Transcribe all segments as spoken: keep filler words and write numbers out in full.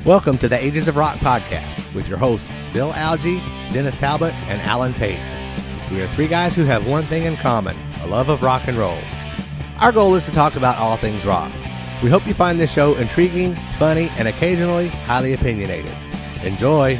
Welcome to the Ages of Rock podcast with your hosts Bill Algie, Dennis Talbot, and Alan Tate. We are three guys who have one thing in common, a love of rock and roll. Our goal is to talk about all things rock. We hope you find this show intriguing, funny, and occasionally highly opinionated. Enjoy!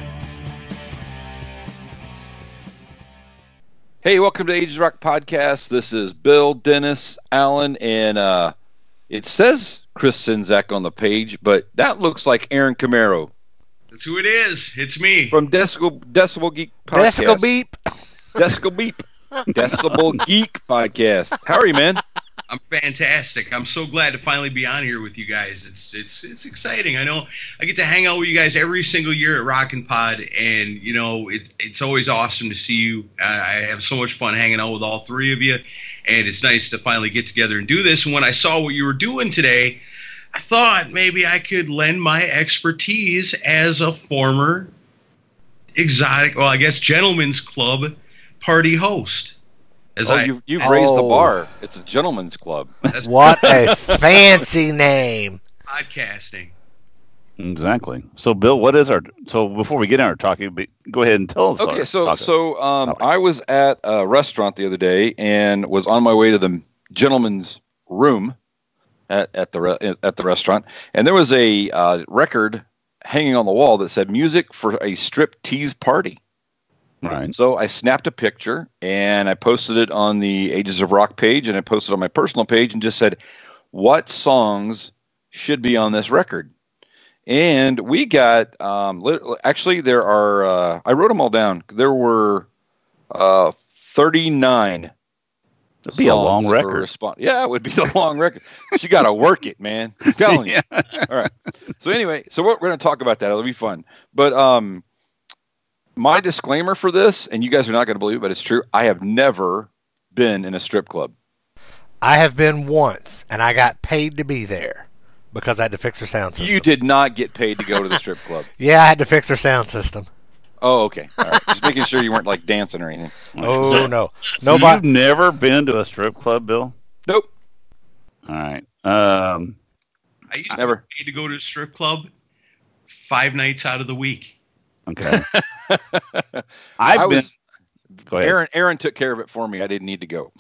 Hey, welcome to Ages of Rock podcast. This is Bill, Dennis, Alan, and uh, it says Chris Czynszak on the page, but that looks like Aaron Camaro. That's who it is. It's me. From Decibel, Decibel Geek Podcast. Decibel Beep. Decibel Beep. Decibel Geek Podcast. How are you, man? I'm fantastic. I'm so glad to finally be on here with you guys. It's it's it's exciting. I know I get to hang out with you guys every single year at Rockin' Pod, and you know it, it's always awesome to see you. Uh, I have so much fun hanging out with all three of you, and it's nice to finally get together and do this. And when I saw what you were doing today, I thought maybe I could lend my expertise as a former exotic, well, I guess gentleman's club party host. As oh, I, you've, you've raised the Oh. bar. It's a gentleman's club. That's What a fancy name. podcasting. Exactly. So, Bill, what is our? So, before we get into our talking, but go ahead and tell us. Okay, our so topic. so um, Topic. I was at a restaurant the other day and was on my way to the gentleman's room at, at the re- at the restaurant, and there was a uh, record hanging on the wall that said "Music for a Strip Tease Party." Right. So I snapped a picture and I posted it on the Ages of Rock page, and I posted it on my personal page and just said, what songs should be on this record? And we got, um, lit- actually there are, uh, I wrote them all down. There were uh, thirty-nine. It'd be a long songs that were record. respond- yeah, it would be a long record. You got to work it, man. I'm telling you. Yeah. All right. So anyway, so we're, we're going to talk about that. It'll be fun. But um, my disclaimer for this, and you guys are not going to believe it, but it's true. I have never been in a strip club. I have been once, and I got paid to be there because I had to fix their sound system. You did not get paid to go to the strip club. Yeah, I had to fix their sound system. Oh, okay. All right. Just making sure you weren't like dancing or anything. Oh, So- no. So Nobody. you've never been to a strip club, Bill? Nope. All right. Um. I used to Never. be paid to go to a strip club five nights out of the week. Okay. I I've been. was, Go ahead. Aaron, Aaron took care of it for me. I didn't need to go.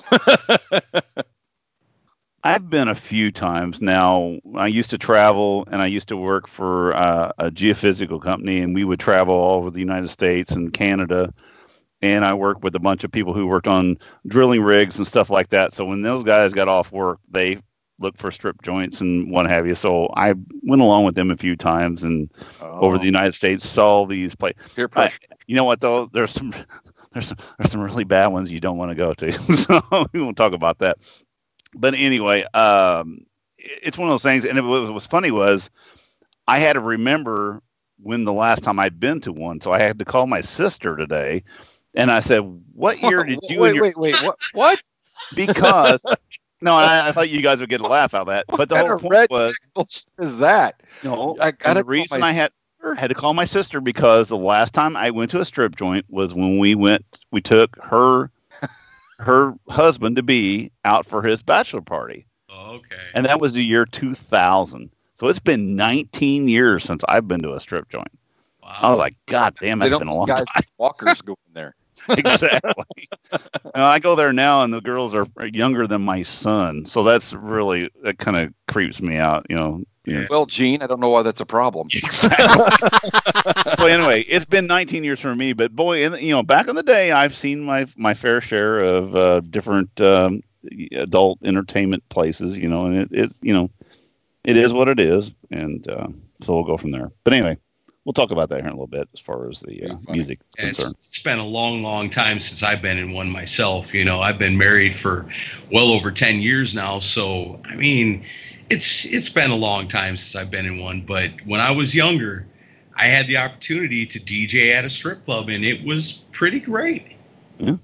I've been a few times now. I used to travel, and I used to work for uh, a geophysical company, and we would travel all over the United States and Canada. And I worked with a bunch of people who worked on drilling rigs and stuff like that. So when those guys got off work, they looked for strip joints and what have you. So I went along with them a few times and over the United States saw these places. Peer pressure. You know what though? There's some there's some, there's some really bad ones you don't want to go to. So we won't talk about that. But anyway, um, it- it's one of those things. And it was, what was funny was I had to remember when the last time I'd been to one. So I had to call my sister today, and I said, "What year did you?" Wait, and your, wait, wait. What? What? Because no, I, I thought you guys would get a laugh out of that. But the What whole kind of point red was bullshit is that? no. I and gotta the call reason my I had had to call my sister because the last time I went to a strip joint was when we went. We took her her husband to be out for his bachelor party, Okay. and that was the year two thousand. So it's been nineteen years since I've been to a strip joint. Wow. I was like, God damn, They that's don't been a long guys time. walkers go in there. Exactly. Now, I go there now, and the girls are younger than my son, so that's really that kind of creeps me out, you know. you know. Well, Gene, I don't know why that's a problem. Exactly. So anyway, it's been nineteen years for me, but boy, in, you know, back in the day, I've seen my my fair share of uh, different um, adult entertainment places, you know, and it, it you know, it is what it is, and uh, so we'll go from there. But anyway, we'll talk about that here in a little bit as far as the uh, music is And it's, concerned. it's been a long, long time since I've been in one myself. You know, I've been married for well over ten years now. So, I mean, it's it's been a long time since I've been in one. But when I was younger, I had the opportunity to D J at a strip club, and it was pretty great. You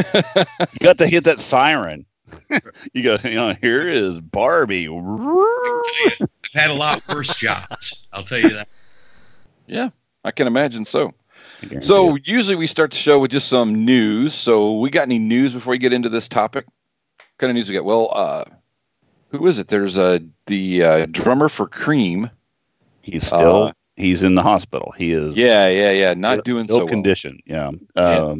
got to hit that siren. You go, you know, here is Barbie. I've had a lot worse jobs. I'll tell you that. Yeah, I can imagine so. So usually we start the show with just some news. So we got any news before we get into this topic? What kind of news we got? Well, uh, who is it? There's uh, the uh, drummer for Cream. He's still Uh, He's in the hospital. He is. Yeah, yeah, yeah. Not doing ill so condition. well. Yeah. Um,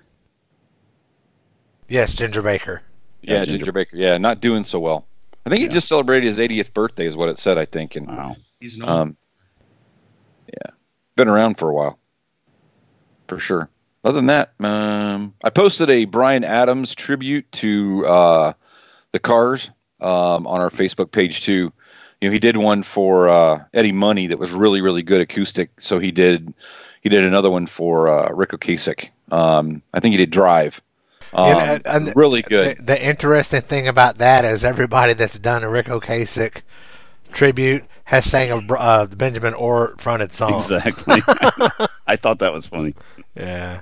Yes, Ginger Baker. Yeah, Yeah, Ginger, Ginger Baker. Yeah, not doing so well. I think he Yeah. just celebrated his eightieth birthday, is what it said. I think, and wow. He's an old. um, yeah, been around for a while, for sure. Other than that, um, I posted a Bryan Adams tribute to uh, the Cars um, on our Facebook page too. You know, he did one for uh, Eddie Money that was really, really good acoustic. So he did he did another one for uh, Rick Ocasek. Um, I think he did Drive. Um, Yeah, and the- really good. The, the interesting thing about that is everybody that's done a Rick Ocasek tribute has sang a Br- uh, the Benjamin Orr fronted song. Exactly. I thought that was funny. Yeah.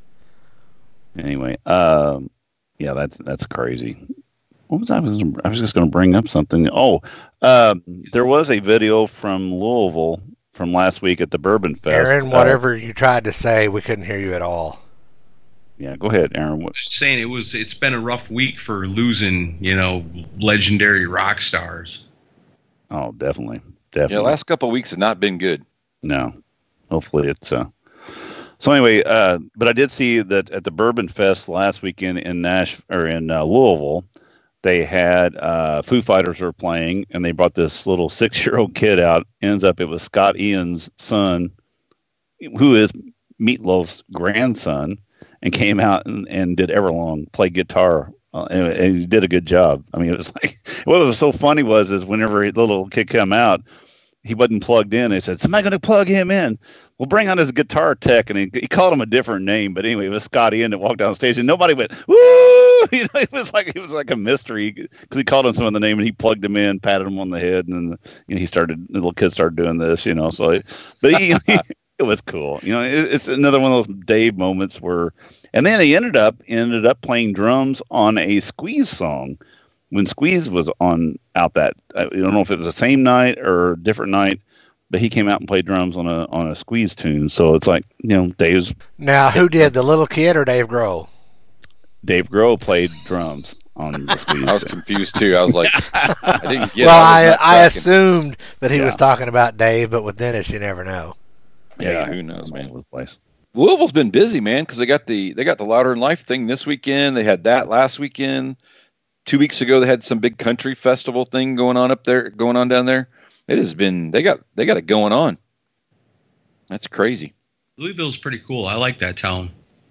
Anyway, um, yeah, that's that's crazy. What was I was I was just going to bring up something. Oh, uh, there was a video from Louisville from last week at the Bourbon Fest. Aaron, Uh, whatever you tried to say, we couldn't hear you at all. yeah, go ahead, Aaron. What, Just saying it was. It's been a rough week for losing, you know, legendary rock stars. oh, definitely, Yeah, definitely. last couple of weeks have not been good. No, hopefully it's. Uh... So anyway, uh, but I did see that at the Bourbon Fest last weekend in Nash or in uh, Louisville, they had uh, Foo Fighters were playing, and they brought this little six-year-old kid out. Ends up it was Scott Ian's son, who is Meatloaf's grandson, and came out and, and did Everlong, played guitar, uh, and, and he did a good job. I mean, it was like what was so funny was is whenever the little kid came out, he wasn't plugged in. They said, "Somebody going to plug him in? We'll bring on his guitar tech," and he, he called him a different name. But anyway, it was Scott Ian that walked down stage, and nobody went woo. You know, it was like it was like a mystery because he called him some of the name, and he plugged him in, patted him on the head, and then you know, he started. The little kid started doing this, you know. So, it, but he, it was cool. You know, it, it's another one of those Dave moments where, and then he ended up ended up playing drums on a Squeeze song when Squeeze was on out that. I don't know if it was the same night or a different night. But he came out and played drums on a on a Squeeze tune, so it's like you know Dave's Now, who did, the little kid or Dave Grohl? Dave Grohl played drums on the Squeeze. I was confused too. I was like, I didn't get. well, it. I was not I tracking. assumed that he Yeah. was talking about Dave, but with Dennis, you never know. Yeah, who knows, man. All over the place. Louisville's been busy, man, because they got the they got the Louder in Life thing this weekend. They had that last weekend. Two weeks ago, they had some big country festival thing going on up there, going on down there. It has been they got they got it going on. That's crazy. Louisville's pretty cool. I like that town.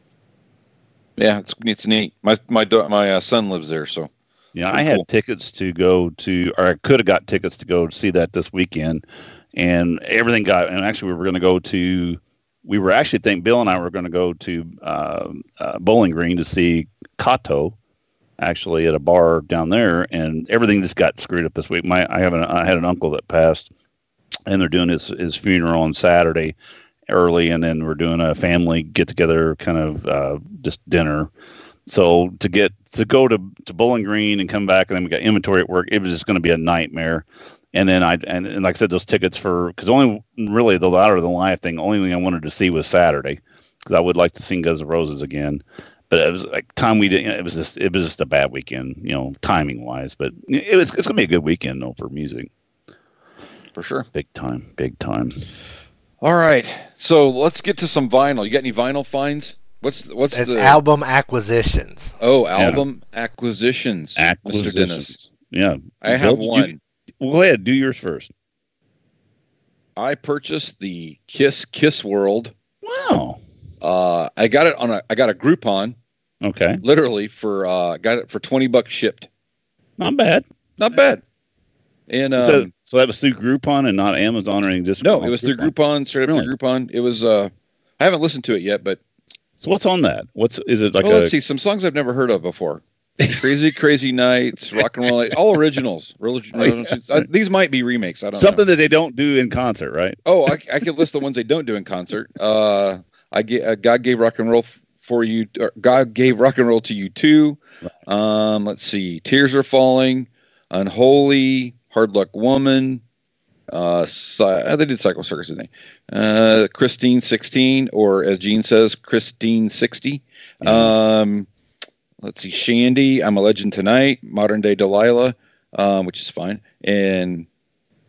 Yeah, it's it's neat. My my da- my uh, son lives there, so Yeah, Pretty I had cool. tickets to go to, or I could have got tickets to go see that this weekend, and everything got. And actually, we were going to go to. We were actually think Bill and I were going to go to uh, uh, Bowling Green to see Kato, actually at a bar down there, and everything just got screwed up this week. My I have an I had an uncle that passed, and they're doing his his funeral on Saturday early, and then we're doing a family get together, kind of uh, just dinner. So to get to go to, to Bowling Green and come back, and then we got inventory at work. It was just going to be a nightmare. And then I and, and like I said, those tickets for because only really the Louder Than Life thing. Only thing I wanted to see was Saturday because I would like to see Guns N' Roses again. But it was like time we didn't. It was just it was just a bad weekend, you know, timing wise. But it was it's gonna be a good weekend though for music. for sure. Big time, big time. All right, so let's get to some vinyl. You got any vinyl finds? What's what's It's the album acquisitions. oh album acquisitions, Mister Dennis? Acquisitions. Yeah, I have Bill, one. you- well, go ahead, do yours first. I purchased the Kiss Kiss World. Wow. Uh, I got it on a I got a Groupon, Okay, literally for uh, got it for twenty bucks shipped. not bad. Not bad. And um, so, so that was through Groupon and not Amazon or anything. Just no, it was through Groupon, straight up Really? through Groupon. It was. Uh, I haven't listened to it yet, but So what's on that? What's is it like? well, a, let's see some songs I've never heard of before. Crazy Crazy Nights, Rock and Roll, all originals. Religion, uh, these might be remakes. I don't something know. that they don't do in concert, right? Oh, I, I could list the ones they don't do in concert. Uh, I get, uh, God gave rock and roll f- for you. Or God gave rock and roll to you too. Um, let's see, Tears Are Falling, Unholy, Hard Luck Woman. Uh, Cy- they did Cycle Circus, didn't they? Uh, Christine sixteen, or as Gene says, Christine sixty. Yeah. Um, let's see, Shandy, I'm a Legend Tonight, Modern Day Delilah, um, which is fine, and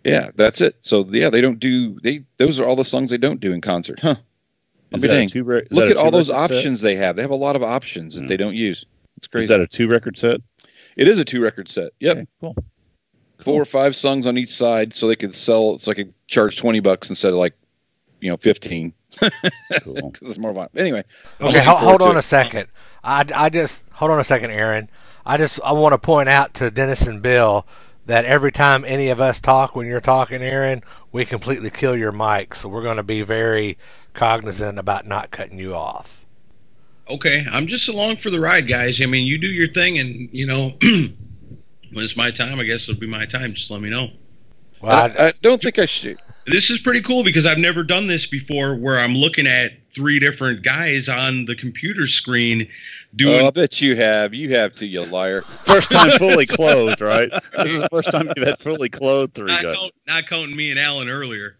Yeah, that's it. So yeah, they don't do they. Those are all the songs they don't do in concert, huh? Is be that a dang. two re- is Look that a at all those two-record set? options they have. They have a lot of options that Yeah. they don't use. It's crazy. Is that a two record set? It is a two record set. Yep. Okay, cool. Four or five songs on each side, so they could sell. So I could charge twenty bucks instead of like, you know, fifteen. Cool. Because it's more fun. Anyway. I'm Okay, looking hold, forward hold to on it. a second. I, I just hold on a second, Aaron. I just I want to point out to Dennis and Bill that every time any of us talk, when you're talking, Aaron, we completely kill your mic. So we're going to be very cognizant about not cutting you off. Okay, I'm just along for the ride, guys. I mean, you do your thing, and you know, when it's my time, I guess it'll be my time. Just let me know. Well, I, I, I don't think I should. This is pretty cool because I've never done this before, where I'm looking at three different guys on the computer screen doing. Oh, I bet you have. You have to, you liar. First time fully clothed, right? This is the first time you've had fully clothed three not, guys. count, not counting me and Alan earlier.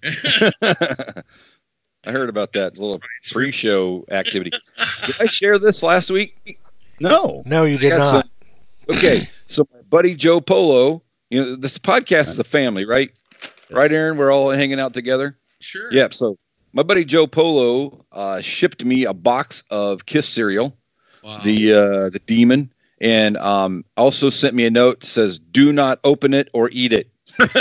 I heard about that. It's a little pre-show activity. Did I share this last week? No. no, you I did got not. some- okay, so my buddy Joe Polo, you know, this podcast is a family, right? Right, Aaron? We're all hanging out together. Sure. Yep. So my buddy Joe Polo uh, shipped me a box of Kiss cereal, Wow. the uh, the Demon, and um, also sent me a note that says, "Do not open it or eat it."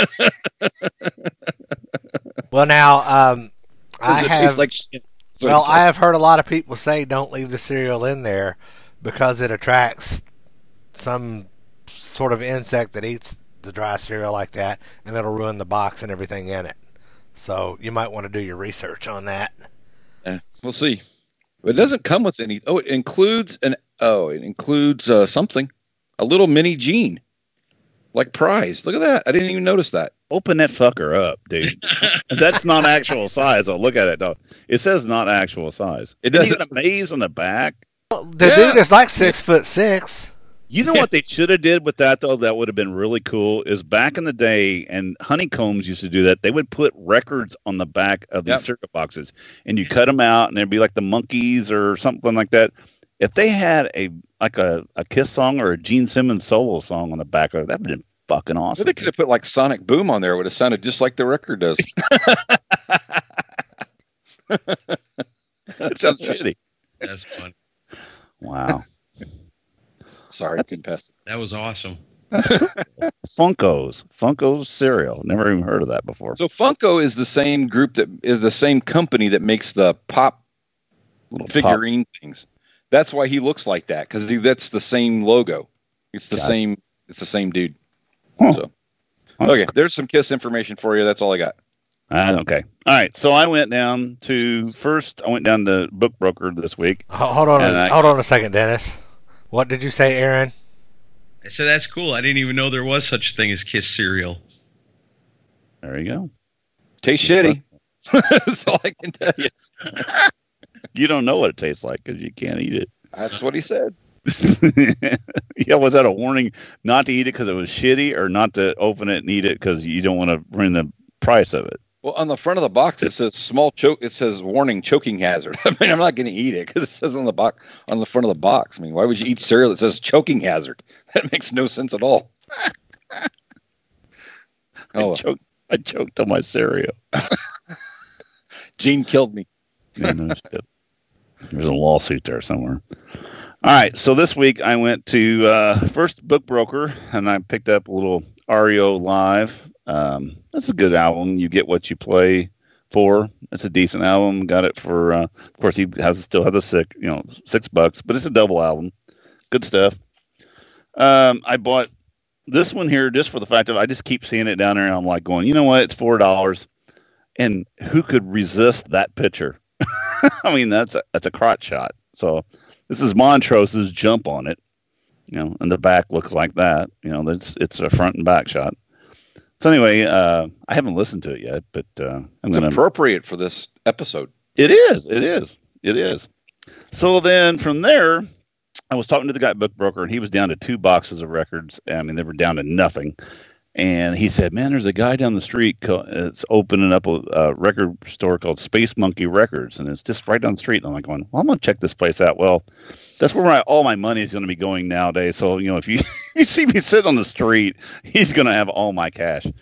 Well, now um, I It have. tastes like shit. That's what Well, it said. I have heard a lot of people say don't leave the cereal in there because it attracts some sort of insect that eats the dry cereal like that, and it'll ruin the box and everything in it. So you might want to do your research on that. Yeah, we'll see. It doesn't come with any. Oh, it includes an. Oh, it includes uh, something. A little mini gene, like prize. Look at that. I didn't even notice that. Open that fucker up, dude. That's not actual size. Oh, look at it, dog. It says not actual size. It Isn't doesn't- it a maze on the back? The Yeah. dude is like six foot six. You know what they should have did with that though? That would have been really cool. Is back in the day, and Honeycombs used to do that. They would put records on the back of these Yep. cereal boxes, and you cut them out, and it'd be like the Monkees or something like that. If they had a like a, a Kiss song or a Gene Simmons solo song on the back of it, that would have been fucking awesome. They could have put like Sonic Boom on there. It would have sounded just like the record does. That sounds shitty. That's fun. Wow. Sorry, it's past. That was awesome. Funkos. Funkos cereal. Never even heard of that before. So Funko is the same group that is the same company that makes the pop Little figurine things. That's why he looks like that, because that's the same logo. It's the Got it. same. It's the same dude. Huh. So That's okay, there's some Kiss information for you. That's all I got. Uh, okay. All right. So I went down to first. I went down to Book Broker this week. Ho- Hold on, And a, I- hold on a second, Dennis. What did you say, Aaron? So that's cool. I didn't even know there was such a thing as Kiss cereal. There you go. Tastes shitty. That's all I can tell you. You don't know what it tastes like because you can't eat it. That's what he said. Yeah, was that a warning not to eat it because it was shitty, or not to open it and eat it because you don't want to ruin the price of it? Well, on the front of the box it says small choke. It says warning, choking hazard. I mean, I'm not going to eat it because it says on the box on the front of the box. I mean, why would you eat cereal that says choking hazard? That makes no sense at all. I, Oh, choked, I choked on my cereal. Gene killed me. Yeah, no shit. There's a lawsuit there somewhere. All right, so this week I went to uh, first Book Broker, and I picked up a little R E O Live. Um, that's a good album. You get what you play for. It's a decent album. Got it for, uh, of course, he has still has the six, you know, six bucks, but it's a double album. Good stuff. Um, I bought this one here just for the fact of I just keep seeing it down there, and I'm like going, you know what? It's four dollars, and who could resist that picture? I mean, that's a, that's a crotch shot. So this is Montrose's Jump on it, you know, and the back looks like that. You know, it's it's a front and back shot. So anyway, uh, I haven't listened to it yet, but uh, I'm It's gonna. appropriate for this episode. It is. It is. It is. So then from there, I was talking to the guy at Book Broker, and he was down to two boxes of records. I mean, they were down to nothing. And he said, man, there's a guy down the street. Co- it's opening up a, a record store called Space Monkey Records. And it's just right down the street. And I'm like, going, well, I'm going to check this place out. Well, that's where my, all my money is going to be going nowadays. So, you know, if you, you see me sitting on the street, he's going to have all my cash.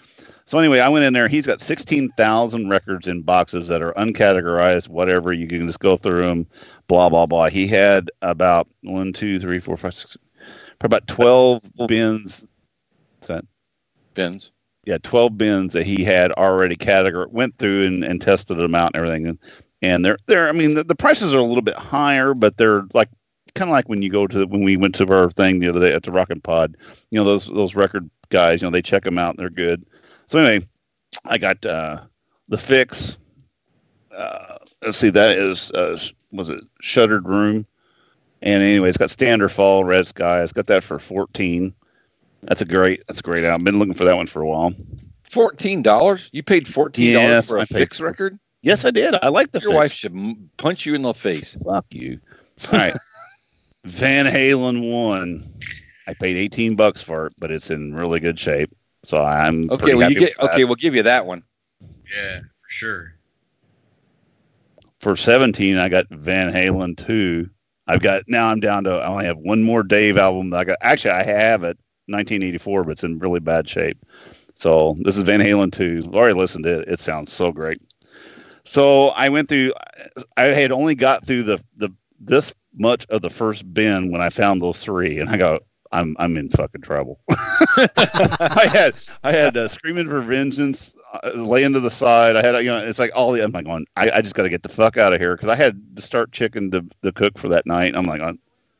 So anyway, I went in there. He's got sixteen thousand records in boxes that are uncategorized, whatever. You can just go through them, blah, blah, blah. He had about one, two, three, four, five, six, about twelve bins. What's that? Bins. Yeah, twelve bins that he had already categorized, went through and, and tested them out and everything. And, and they're, they're, I mean, the, the prices are a little bit higher, but they're like, kind of like when you go to, when we went to our thing the other day at the Rockin' Pod, you know, those, those record guys, you know, they check them out and they're good. So anyway, I got uh, the Fix. Uh, let's see, that is uh, was it Shuttered Room, and anyway, it's got Standard Fall, Red Sky. It's got that for fourteen. That's a great. That's a great album. Been looking for that one for a while. Fourteen dollars? You paid fourteen dollars yes, for a I Fix paid, record? Yes, I did. I like the. Your Fix. wife should m- punch you in the face. Fuck you. All right, Van Halen one. I paid eighteen bucks for it, but it's in really good shape. So I'm okay. Well, you get okay. We'll give you that one. Yeah, for sure. For seventeen, I got Van Halen two. I've got now. I'm down to. I only have one more Dave album that I got. Actually, I have it, nineteen eighty-four, but it's in really bad shape. So this is Van Halen two. I already listened to it. It sounds so great. So I went through. I had only got through the the this much of the first bin when I found those three, and I go. I'm I'm in fucking trouble. I had I had uh, Screaming for Vengeance, uh, laying to the side. I had you know it's like all the I'm like going I, I just got to get the fuck out of here because I had to start chicken to the cook for that night. I'm like going,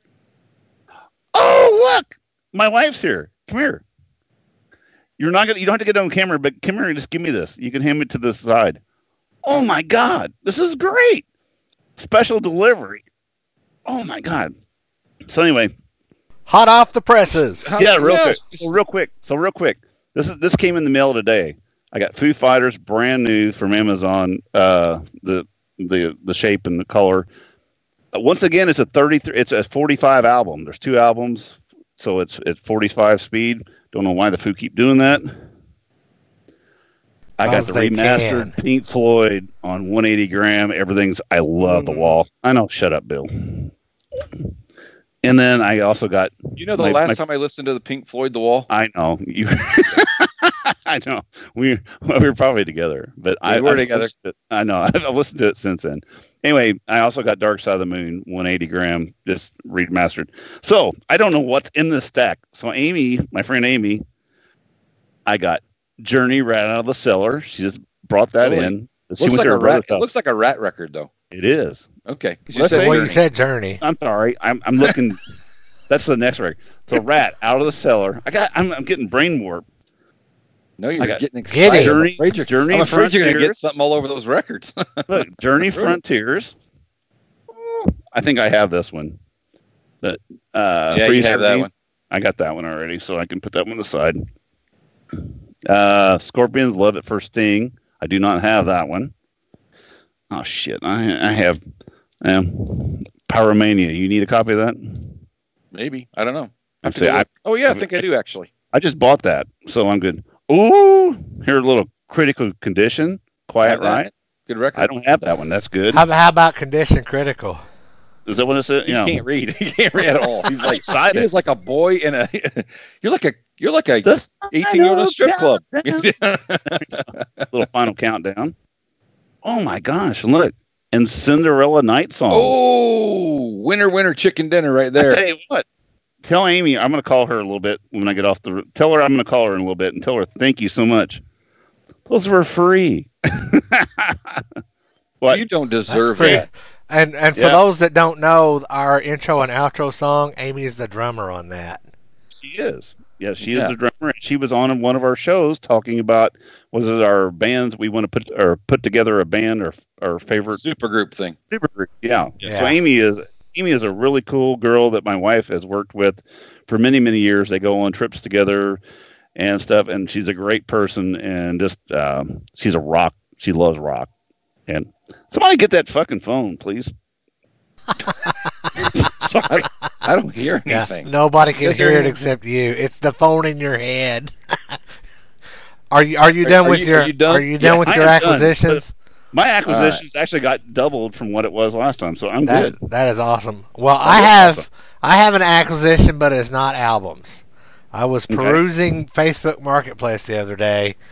oh look, my wife's here. Come here. You're not gonna you don't have to get on camera, but come here and just give me this. You can hand it to the side. Oh my god, this is great. Special delivery. Oh my god. So anyway. Hot off the presses. Yeah, real yeah. quick. So real quick. So real quick. This is this came in the mail today. I got Foo Fighters, brand new from Amazon. Uh, the the the shape and the color. Uh, once again, it's a thirty-three. It's a forty-five album. There's two albums, so it's it's forty-five speed. Don't know why the Foo keep doing that. I got the remastered can. Pink Floyd on one eighty gram. Everything's. I love mm. the Wall. I know. Shut up, Bill. And then I also got. You know, the my, last my, time I listened to the Pink Floyd, The Wall. I know you. I know we we were probably together, but yeah, I we were I've together. To, I know I've listened to it since then. Anyway, I also got Dark Side of the Moon, one eighty gram, just remastered. So I don't know what's in this stack. So Amy, my friend Amy, I got Journey right out of the cellar. She just brought that really? in. She looks, went like to a her rat, it looks like a Rat record, though. It is. Okay. You said, well, you said Journey. I'm sorry. I'm I'm looking. That's the next record. So Rat out of the cellar. I got. I'm, I'm getting brain warp. No, you're got, getting excited. Journey, I'm afraid you're, Journey I'm afraid you're going to Frontiers. get something all over those records. Look, Journey Frontiers. I think I have this one. But uh, yeah, you have that one. I got that one already, so I can put that one aside. Uh, Scorpions, Love at First Sting. I do not have that one. Oh shit! I I have um, Pyromania. You need a copy of that? Maybe. I don't know. I say, I, oh yeah, I think I do actually. I just bought that, so I'm good. Ooh, here a little Critical Condition. Quiet Riot. Good record. I don't have that one. That's good. How, how about Condition Critical? Is that what it says? He You know. can't read. He can't read at all. He's like excited. He's like a boy in a. You're like a. You're like a eighteen year old in a strip club. Little Final Countdown. Oh my gosh! Look, and Cinderella Night Song. Oh, winner, winner, chicken dinner, right there. I tell you what. Tell Amy I'm going to call her a little bit when I get off the. Tell her I'm going to call her in a little bit and tell her thank you so much. Those were free. What? You don't deserve that. And and for yeah. those that don't know, our intro and outro song, Amy is the drummer on that. She is. Yeah, she yeah. is the drummer. She was on one of our shows talking about was it our bands we want to put or put together a band or our favorite supergroup thing. Supergroup. Yeah. yeah. So Amy is Amy is a really cool girl that my wife has worked with for many many years. They go on trips together and stuff, and she's a great person and just um, she's a rock. She loves rock. And somebody get that fucking phone, please. Sorry, I don't hear anything. Yeah, nobody can Is hear it anything? except you. It's the phone in your head. are you Are you are, done are with you, your Are you done, are you done yeah, with I your am acquisitions? Done, my acquisitions right. actually got doubled from what it was last time, so I'm that, good. That is awesome. Well, I have awesome. I have an acquisition, but it's not albums. I was perusing okay. Facebook Marketplace the other day,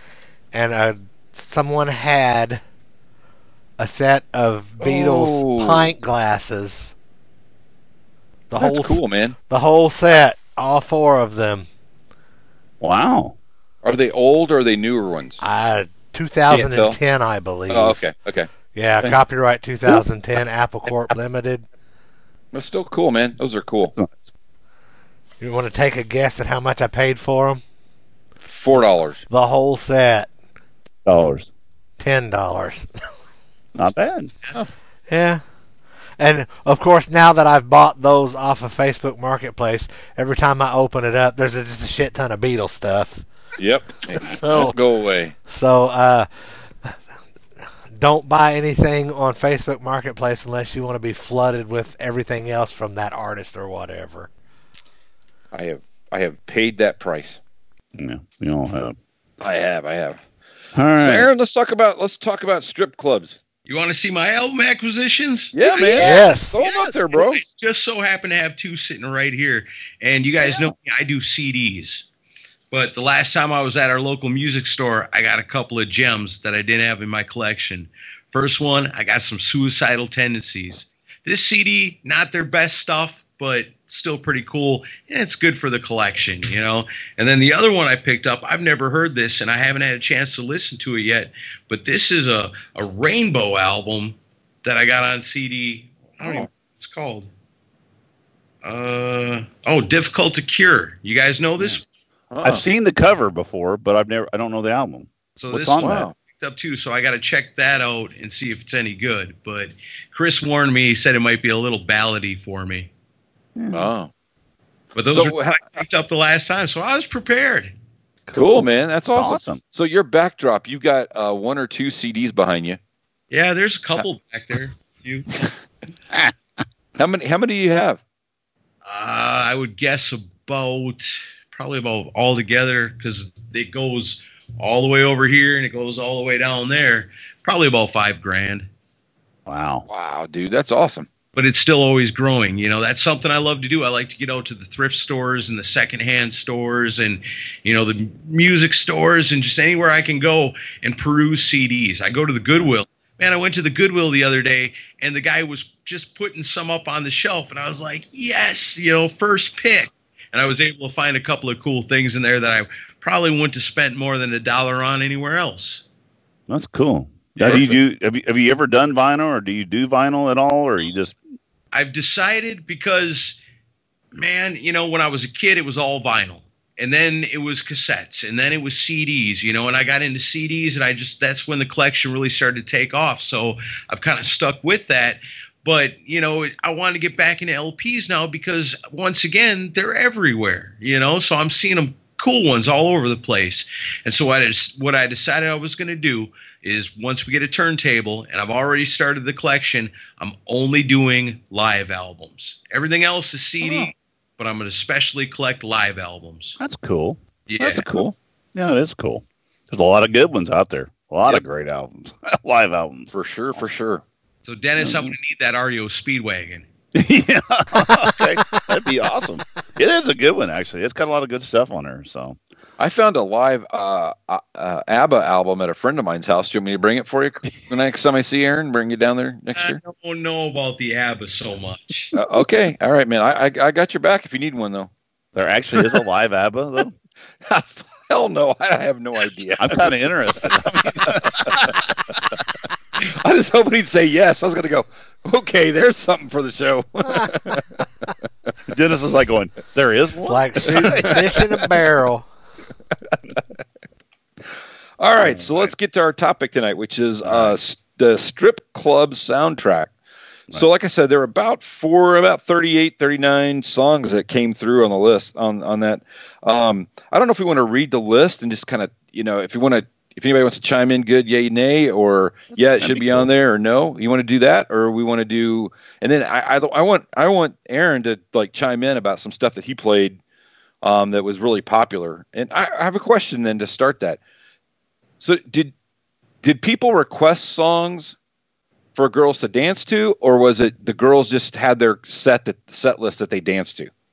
and uh, someone had a set of Beatles Oh. pint glasses. The That's whole cool, man. the whole set, all four of them. Wow. Are they old or are they newer ones? Uh, twenty ten, I believe. Oh, okay, okay. Yeah, Okay. copyright twenty ten, Apple Corp Limited. That's still cool, man. Those are cool. You want to take a guess at how much I paid for them? Four dollars. The whole set, Dollars. ten dollars. Not bad. Yeah. And, of course, now that I've bought those off of Facebook Marketplace, every time I open it up, there's a, just a shit ton of Beatles stuff. Yep. So- Don't go away. So, uh, don't buy anything on Facebook Marketplace unless you want to be flooded with everything else from that artist or whatever. I have I have paid that price. Yeah, we all have. I have, I have. All right. So Aaron, let's talk about let's talk about strip clubs. You want to see my album acquisitions? Yeah, man. Yes. Throw them up there, bro. I just so happen to have two sitting right here. And you guys know me, I do C Ds. But the last time I was at our local music store, I got a couple of gems that I didn't have in my collection. First one, I got some Suicidal Tendencies. This C D, not their best stuff, but still pretty cool. And it's good for the collection, you know. And then the other one I picked up, I've never heard this, and I haven't had a chance to listen to it yet. But this is a, a Rainbow album that I got on C D. I don't Oh. even know what it's called. Uh oh, Difficult to Cure. You guys know this? Huh. I've seen the cover before, but I've never. I don't know the album. So What's this on one that? I picked up too, so I got to check that out and see if it's any good. But Chris warned me; he said it might be a little ballady for me. Oh, But those So are what ha- I picked up the last time, so I was prepared. cool, man. That's That's awesome. awesome. So your backdrop, you've got uh, one or two C Ds behind you. Yeah, there's a couple back there. You, uh, How many? How many do you have? I would guess about probably about all together because it goes all the way over here and it goes all the way down there. Probably about five grand. Wow. Wow, dude, that's awesome. But it's still always growing. You know, that's something I love to do. I like to get out to the thrift stores and the secondhand stores and, you know, the music stores and just anywhere I can go and peruse C Ds. I go to the Goodwill. Man, I went to the Goodwill the other day and the guy was just putting some up on the shelf. And I was like, yes, you know, first pick. And I was able to find a couple of cool things in there that I probably wouldn't have spent more than a dollar on anywhere else. That's cool. Now, do you do? Have you, have you ever done vinyl, or do you do vinyl at all, or you just? I've decided because, man, you know, when I was a kid, it was all vinyl. And then it was cassettes. And then it was C Ds, you know, and I got into C Ds. And I just, that's when the collection really started to take off. So I've kind of stuck with that. But, you know, I want to get back into L Ps now because, once again, they're everywhere, you know. So I'm seeing them, cool ones all over the place. And so what I, what I decided I was going to do is once we get a turntable, and I've already started the collection, I'm only doing live albums. Everything else is C D, Oh. but I'm going to especially collect live albums. That's cool. Yeah. That's cool. Yeah, it is cool. There's a lot of good ones out there. A lot Yep. of great albums, live albums. For sure, for sure. So, Dennis, I'm going to need that R E O Speedwagon. Yeah, okay. That'd be awesome. It is a good one, actually. It's got a lot of good stuff on there. So I found a live uh, uh, uh, ABBA album at a friend of mine's house. Do you want me to bring it for you the next time I see Aaron? Bring you down there next I year? don't know about the ABBA so much. Uh, okay. All right, man. I, I I got your back if you need one, though. there actually is a live ABBA, though. Hell no. I have no idea. I'm kind of interested. I was hoping he'd say yes. I was going to go, okay, there's something for the show. Dennis is like going, there is one? It's like shooting fish in a barrel. All right, so let's get to our topic tonight, which is uh, s- the strip club soundtrack. So like I said, there were about four, about thirty-eight, thirty-nine songs that came through on the list on, on that. Um, I don't know if we want to read the list and just kind of, you know, if you want to, if anybody wants to chime in, good, yay, nay, or yeah, it That'd should be be on there, or no, you want to do that, or we want to do, and then I, I, I want, I want Aaron to like chime in about some stuff that he played um, that was really popular. And I, I have a question then to start that. So did, did people request songs for girls to dance to, or was it the girls just had their set that set list that they danced to?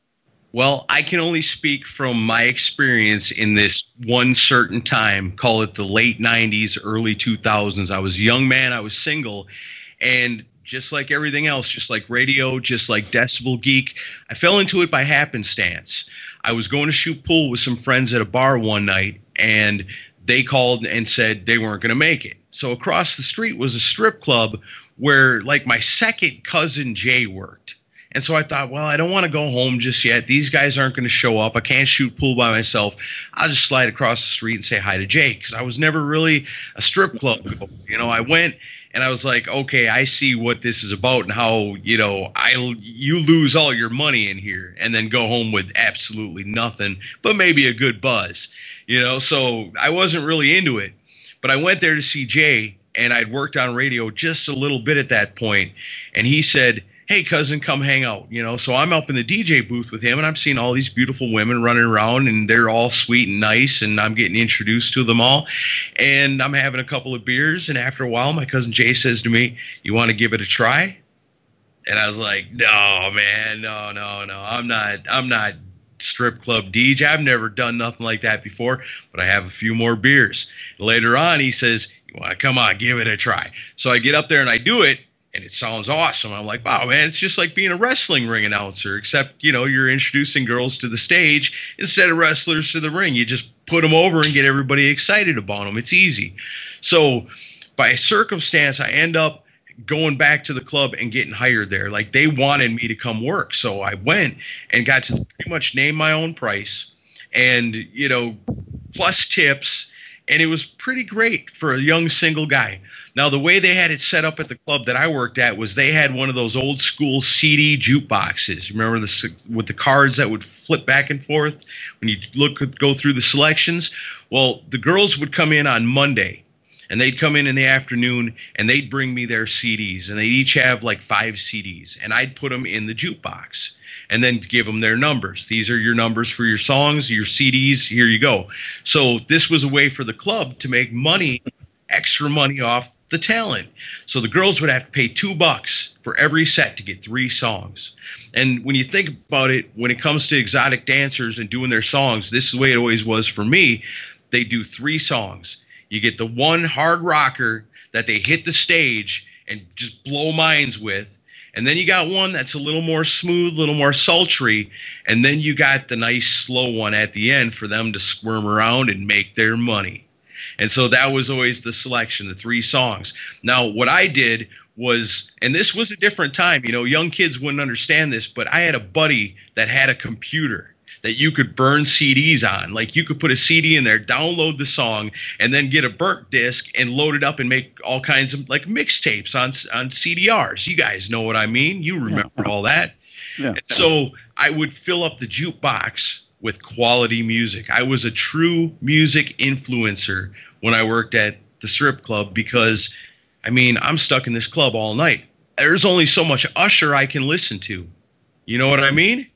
Well, I can only speak from my experience in this one certain time, call it the late nineties, early two thousands. I was a young man, I was single, and just like everything else, just like radio, just like Decibel Geek, I fell into it by happenstance. I was going to shoot pool with some friends at a bar one night, and they called and said they weren't going to make it. So across the street was a strip club where like my second cousin Jay worked. And so I thought, well, I don't want to go home just yet. These guys aren't going to show up. I can't shoot pool by myself. I'll just slide across the street and say hi to Jay, because I was never really a strip club goer. You know, I went and I was like, okay, I see what this is about and how, you know, I you lose all your money in here and then go home with absolutely nothing, but maybe a good buzz, you know. So I wasn't really into it. But I went there to see Jay, and I'd worked on radio just a little bit at that point, and he said, hey, cousin, come hang out, you know. So I'm up in the D J booth with him, and I'm seeing all these beautiful women running around, and they're all sweet and nice, and I'm getting introduced to them all. And I'm having a couple of beers, and after a while, my cousin Jay says to me, you want to give it a try? And I was like, no, man, no, no, no. I'm not, I'm not strip club D J. I've never done nothing like that before, but I have a few more beers. Later on, he says, you want to come on, give it a try. So I get up there and I do it. And it sounds awesome. I'm like, wow, man, it's just like being a wrestling ring announcer, except, you know, you're introducing girls to the stage instead of wrestlers to the ring. You just put them over and get everybody excited about them. It's easy. So by circumstance, I end up going back to the club and getting hired there. Like, they wanted me to come work. So I went and got to pretty much name my own price and, you know, plus tips. And it was pretty great for a young single guy. Now, the way they had it set up at the club that I worked at was they had one of those old school C D jukeboxes. Remember the with the cards that would flip back and forth when you look go through the selections? Well, the girls would come in on Monday, and they'd come in in the afternoon, and they'd bring me their C Ds, and they'd each have like five C Ds, and I'd put them in the jukebox and then give them their numbers. These are your numbers for your songs, your C Ds, here you go. So this was a way for the club to make money, extra money off the talent. So the girls would have to pay two bucks for every set to get three songs. And when you think about it, when it comes to exotic dancers and doing their songs, this is the way it always was for me. They do three songs. You get the one hard rocker that they hit the stage and just blow minds with. And then you got one that's a little more smooth, a little more sultry. And then you got the nice slow one at the end for them to squirm around and make their money. And so that was always the selection, the three songs. Now, what I did was, and this was a different time, you know, young kids wouldn't understand this, but I had a buddy that had a computer that you could burn C Ds on. Like, you could put a C D in there, download the song, and then get a burnt disc and load it up and make all kinds of like mixtapes on on C D Rs. You guys know what I mean. You remember yeah. all that. Yeah. And so I would fill up the jukebox with quality music. I was a true music influencer when I worked at the strip club because, I mean, I'm stuck in this club all night. There's only so much Usher I can listen to. You know what I mean?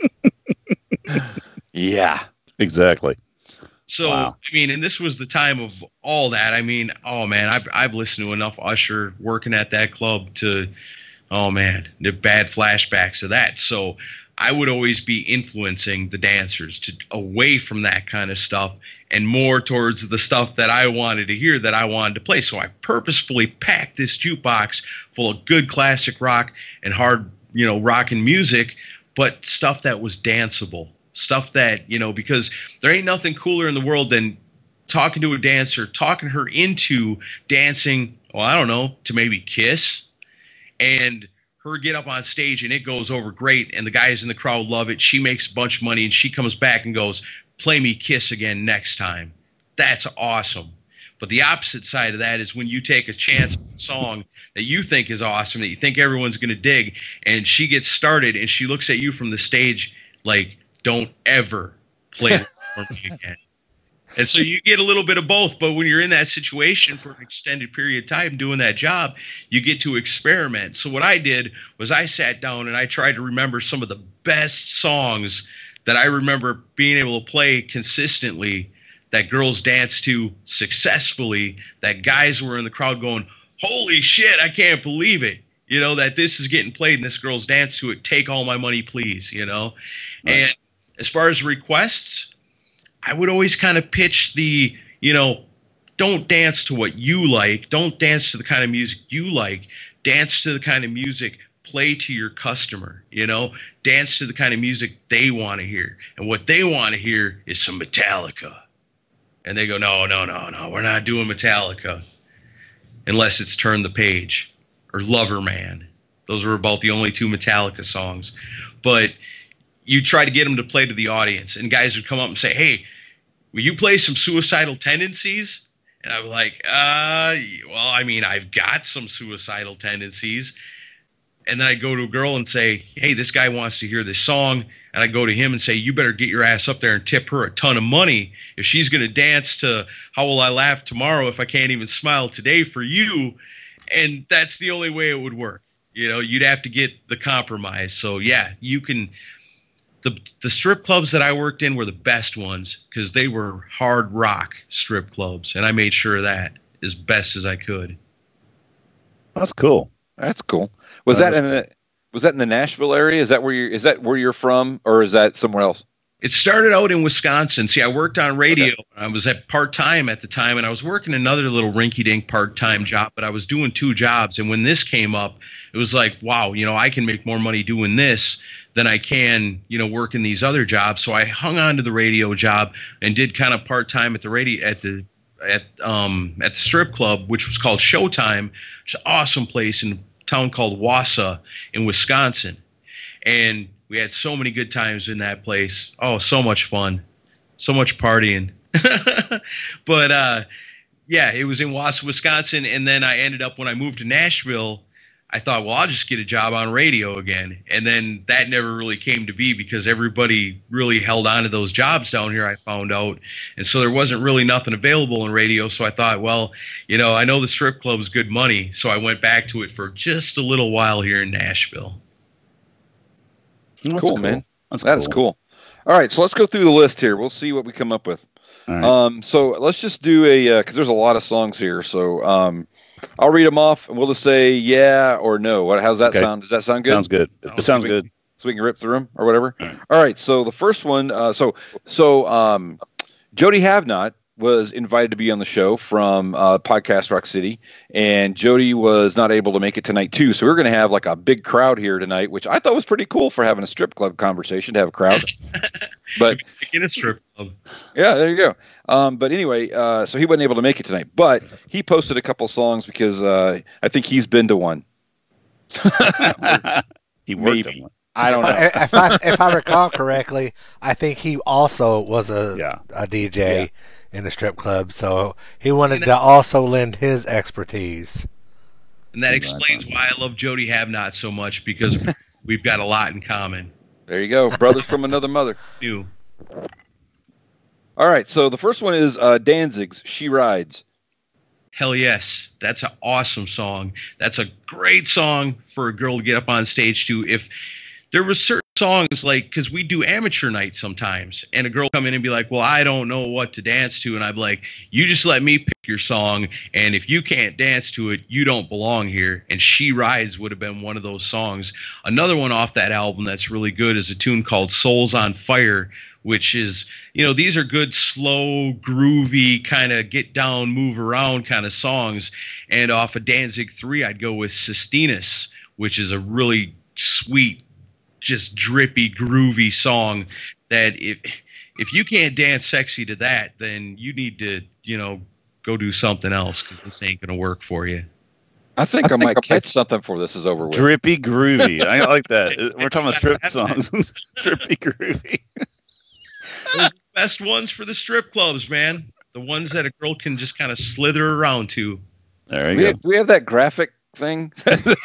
Yeah, exactly. So, wow. I mean, and this was the time of all that. I mean, oh, man, I've, I've listened to enough Usher working at that club to, oh, man, the bad flashbacks of that. So I would always be influencing the dancers to away from that kind of stuff and more towards the stuff that I wanted to hear, that I wanted to play. So I purposefully packed this jukebox full of good classic rock and hard, you know, rock and music, but stuff that was danceable, stuff that, you know, because there ain't nothing cooler in the world than talking to a dancer, talking her into dancing, well, I don't know, to maybe Kiss, and her get up on stage and it goes over great, and the guys in the crowd love it. She makes a bunch of money, and she comes back and goes, play me Kiss again next time. That's awesome. But the opposite side of that is when you take a chance on a song that you think is awesome, that you think everyone's going to dig, and she gets started and she looks at you from the stage like, don't ever play this for me again. And so you get a little bit of both. But when you're in that situation for an extended period of time doing that job, you get to experiment. So what I did was I sat down and I tried to remember some of the best songs that I remember being able to play consistently, that girls danced to successfully, that guys were in the crowd going, holy shit, I can't believe it. You know, that this is getting played and this girl's dance to it. Take all my money, please, you know. Right. And As far as requests, I would always kind of pitch the, you know, don't dance to what you like. Don't dance to the kind of music you like. Dance to the kind of music, play to your customer, you know, dance to the kind of music they want to hear. And what they want to hear is some Metallica. And they go, no, no, no, no, we're not doing Metallica unless it's Turn the Page or Lover Man. Those were about the only two Metallica songs. But you try to get them to play to the audience, and guys would come up and say, hey, will you play some Suicidal Tendencies? And I'm like, uh, well, I mean, I've got some suicidal tendencies. And then I go to a girl and say, hey, this guy wants to hear this song. And I go to him and say, you better get your ass up there and tip her a ton of money if she's going to dance to How Will I Laugh Tomorrow If I Can't Even Smile Today for you. And that's the only way it would work. You know, you'd have to get the compromise. So, yeah, you can – the the strip clubs that I worked in were the best ones because they were hard rock strip clubs, and I made sure of that as best as I could. That's cool. That's cool. Was that in the was that in the Nashville area? Is that where you is that where you're from, or is that somewhere else? It started out in Wisconsin. See, I worked on radio. Okay. I was at part-time at the time, and I was working another little rinky-dink part-time job, but I was doing two jobs. And when this came up, it was like, wow, you know, I can make more money doing this than I can, you know, working these other jobs. So I hung on to the radio job and did kind of part-time at the radio at the at um at the strip club, which was called Showtime, which is an awesome place in a town called Wausau in Wisconsin. And we had so many good times in that place. Oh, so much fun. So much partying. But, uh, yeah, it was in Wausau, Wisconsin. And then I ended up, when I moved to Nashville, I thought, well, I'll just get a job on radio again. And then that never really came to be because everybody really held on to those jobs down here, I found out. And so there wasn't really nothing available in radio. So I thought, well, you know, I know the strip club's good money. So I went back to it for just a little while here in Nashville. Cool, cool, man. That's that is cool. All right, so let's go through the list here. We'll see what we come up with. All right. Um, so let's just do a because uh, there's a lot of songs here. So um, I'll read them off, and we'll just say yeah or no. What? How's that Okay. sound? Does that sound good? Sounds good. It sounds good. So we can rip through them or whatever. All right. All right. So the first one. Uh, so so um, Jody Havnot was invited to be on the show from uh, Podcast Rock City, and Jody was not able to make it tonight too. So we we're going to have like a big crowd here tonight, which I thought was pretty cool for having a strip club conversation to have a crowd. But In a strip club. yeah, there you go. Um, but anyway, uh, so he wasn't able to make it tonight, but he posted a couple songs because uh, I think he's been to one. He worked Maybe. on one. I don't know. if I if I recall correctly, I think he also was a Yeah. a D J Yeah. in the strip club, so he wanted to also lend his expertise. And that Right explains on. why I love Jody Havnot so much, because we've got a lot in common. There you go. Brothers from another mother. You. All right. So the first one is uh, Danzig's She Rides. Hell yes. That's an awesome song. That's a great song for a girl to get up on stage to. If there was certain songs, like, because we do amateur night sometimes, and a girl come in and be like, well, I don't know what to dance to. And I'd be like, you just let me pick your song, and if you can't dance to it, you don't belong here. And She Rides would have been one of those songs. Another one off that album that's really good is a tune called Souls on Fire, which is, you know, these are good, slow, groovy, kind of get down, move around kind of songs. And off of Danzig three, I'd go with Sistinus, which is a really sweet, just drippy, groovy song that if if you can't dance sexy to that, then you need to, you know, go do something else, because this ain't going to work for you. I think I, might catch something before this is over with. Drippy groovy. I like that. We're talking about strip songs. Drippy groovy. Those are the best ones for the strip clubs, man. The ones that a girl can just kind of slither around to. There you We go. have, do we have that graphic thing?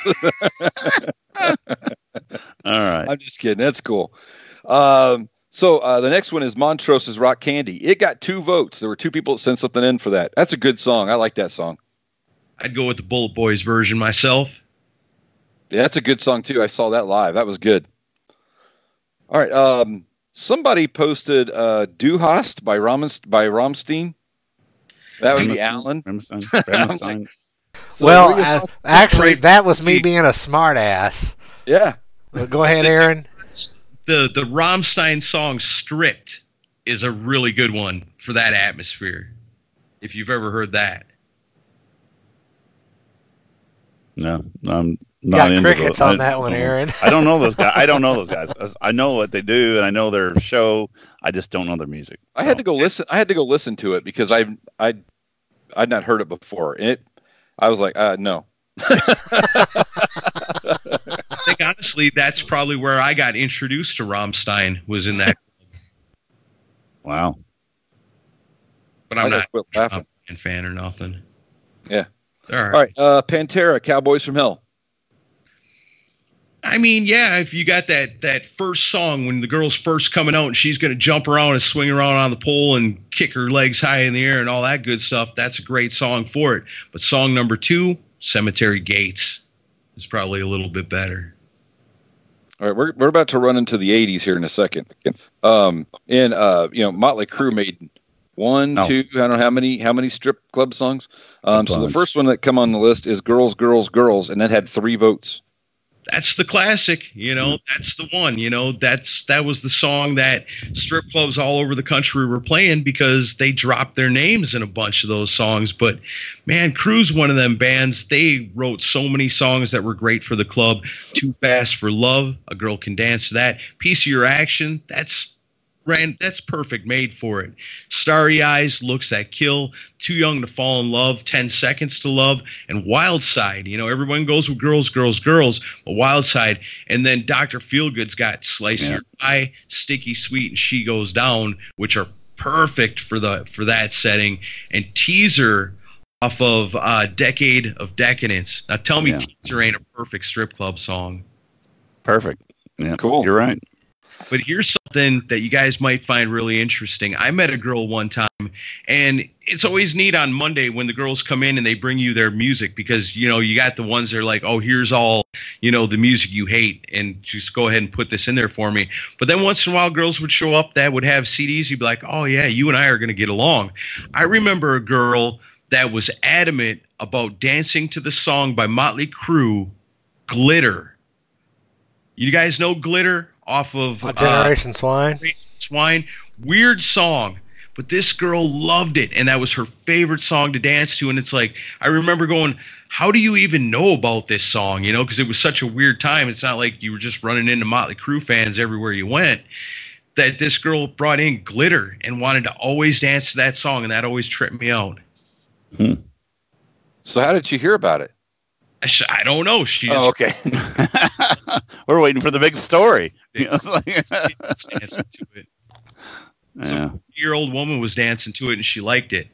All right. I'm just kidding. That's cool. Um, so uh, the next one is Montrose's Rock Candy. It got two votes. There were two people that sent something in for that. That's a good song. I like that song. I'd go with the Bullet Boys version myself. Yeah, that's a good song too. I saw that live. That was good. All right. Um, somebody posted uh, Du Hast by Rammstein. By Rammstein. That would be Alan. Rammstein. Rammstein. So well, what are your I, thoughts? actually, that was me being a smart ass. Yeah. Well, go ahead, Aaron. the the Rammstein song "Stripped" is a really good one for that atmosphere. If you've ever heard that. No, I'm You not got into crickets those. on I, that one, Aaron. I don't know those guys. I don't know those guys. I know what they do and I know their show. I just don't know their music. I had to go listen. I had to go listen to it because I I I'd not heard it before. And it, I was like, uh, no. I think honestly, that's probably where I got introduced to Rammstein, was in that. Wow. But I'm I not just quit laughing. a fan or nothing. Yeah. All right. All right. Uh, Pantera, Cowboys from Hell. I mean, yeah, if you got that that first song when the girl's first coming out and she's going to jump around and swing around on the pole and kick her legs high in the air and all that good stuff, that's a great song for it. But song number two, Cemetery Gates, is probably a little bit better. All right, we're we're about to run into the eighties here in a second. Um, and uh, you know, Motley Crue made one, No. two, I don't know how many how many strip club songs. Um, A so the bunch. first one that come on the list is "Girls, Girls, Girls," and that had three votes. That's the classic, you know, that's the one, you know, that's that was the song that strip clubs all over the country were playing because they dropped their names in a bunch of those songs. But man, Crue's one of them bands. They wrote so many songs that were great for the club. Too Fast for Love, A Girl Can Dance to That. Piece of Your Action, that's ran that's perfect, made for it. Starry Eyes, Looks That Kill, Too Young to Fall in Love, ten seconds to Love, and Wild Side. You know, everyone goes with Girls, Girls, Girls, but Wild Side. And then Doctor Feelgood's got Slice Yeah. Your Pie, Sticky Sweet, and She Goes Down, which are perfect for the for that setting. And Teaser off of uh, Decade of Decadence. Now tell me Yeah. Teaser ain't a perfect strip club song. Perfect. Yeah. Cool. You're right. But here's something that you guys might find really interesting. I met a girl one time, and it's always neat on Monday when the girls come in and they bring you their music because, you know, you got the ones that are like, oh, here's all, you know, the music you hate, and just go ahead and put this in there for me. But then once in a while, girls would show up that would have C Ds. You'd be like, oh, yeah, you and I are going to get along. I remember a girl that was adamant about dancing to the song by Motley Crue, Glitter. You guys know Glitter off of A Generation uh, Swine. Swine. Weird song, but this girl loved it, and that was her favorite song to dance to. And it's like, I remember going, how do you even know about this song? You know, because it was such a weird time. It's not like you were just running into Motley Crue fans everywhere you went. That this girl brought in Glitter and wanted to always dance to that song, and that always tripped me out. Hmm. So how did you hear about it? I, sh- I don't know. She just Oh, okay. We're waiting for the big story. You know, it's like- dancing to it. yeah. Year old woman was dancing to it, and she liked it.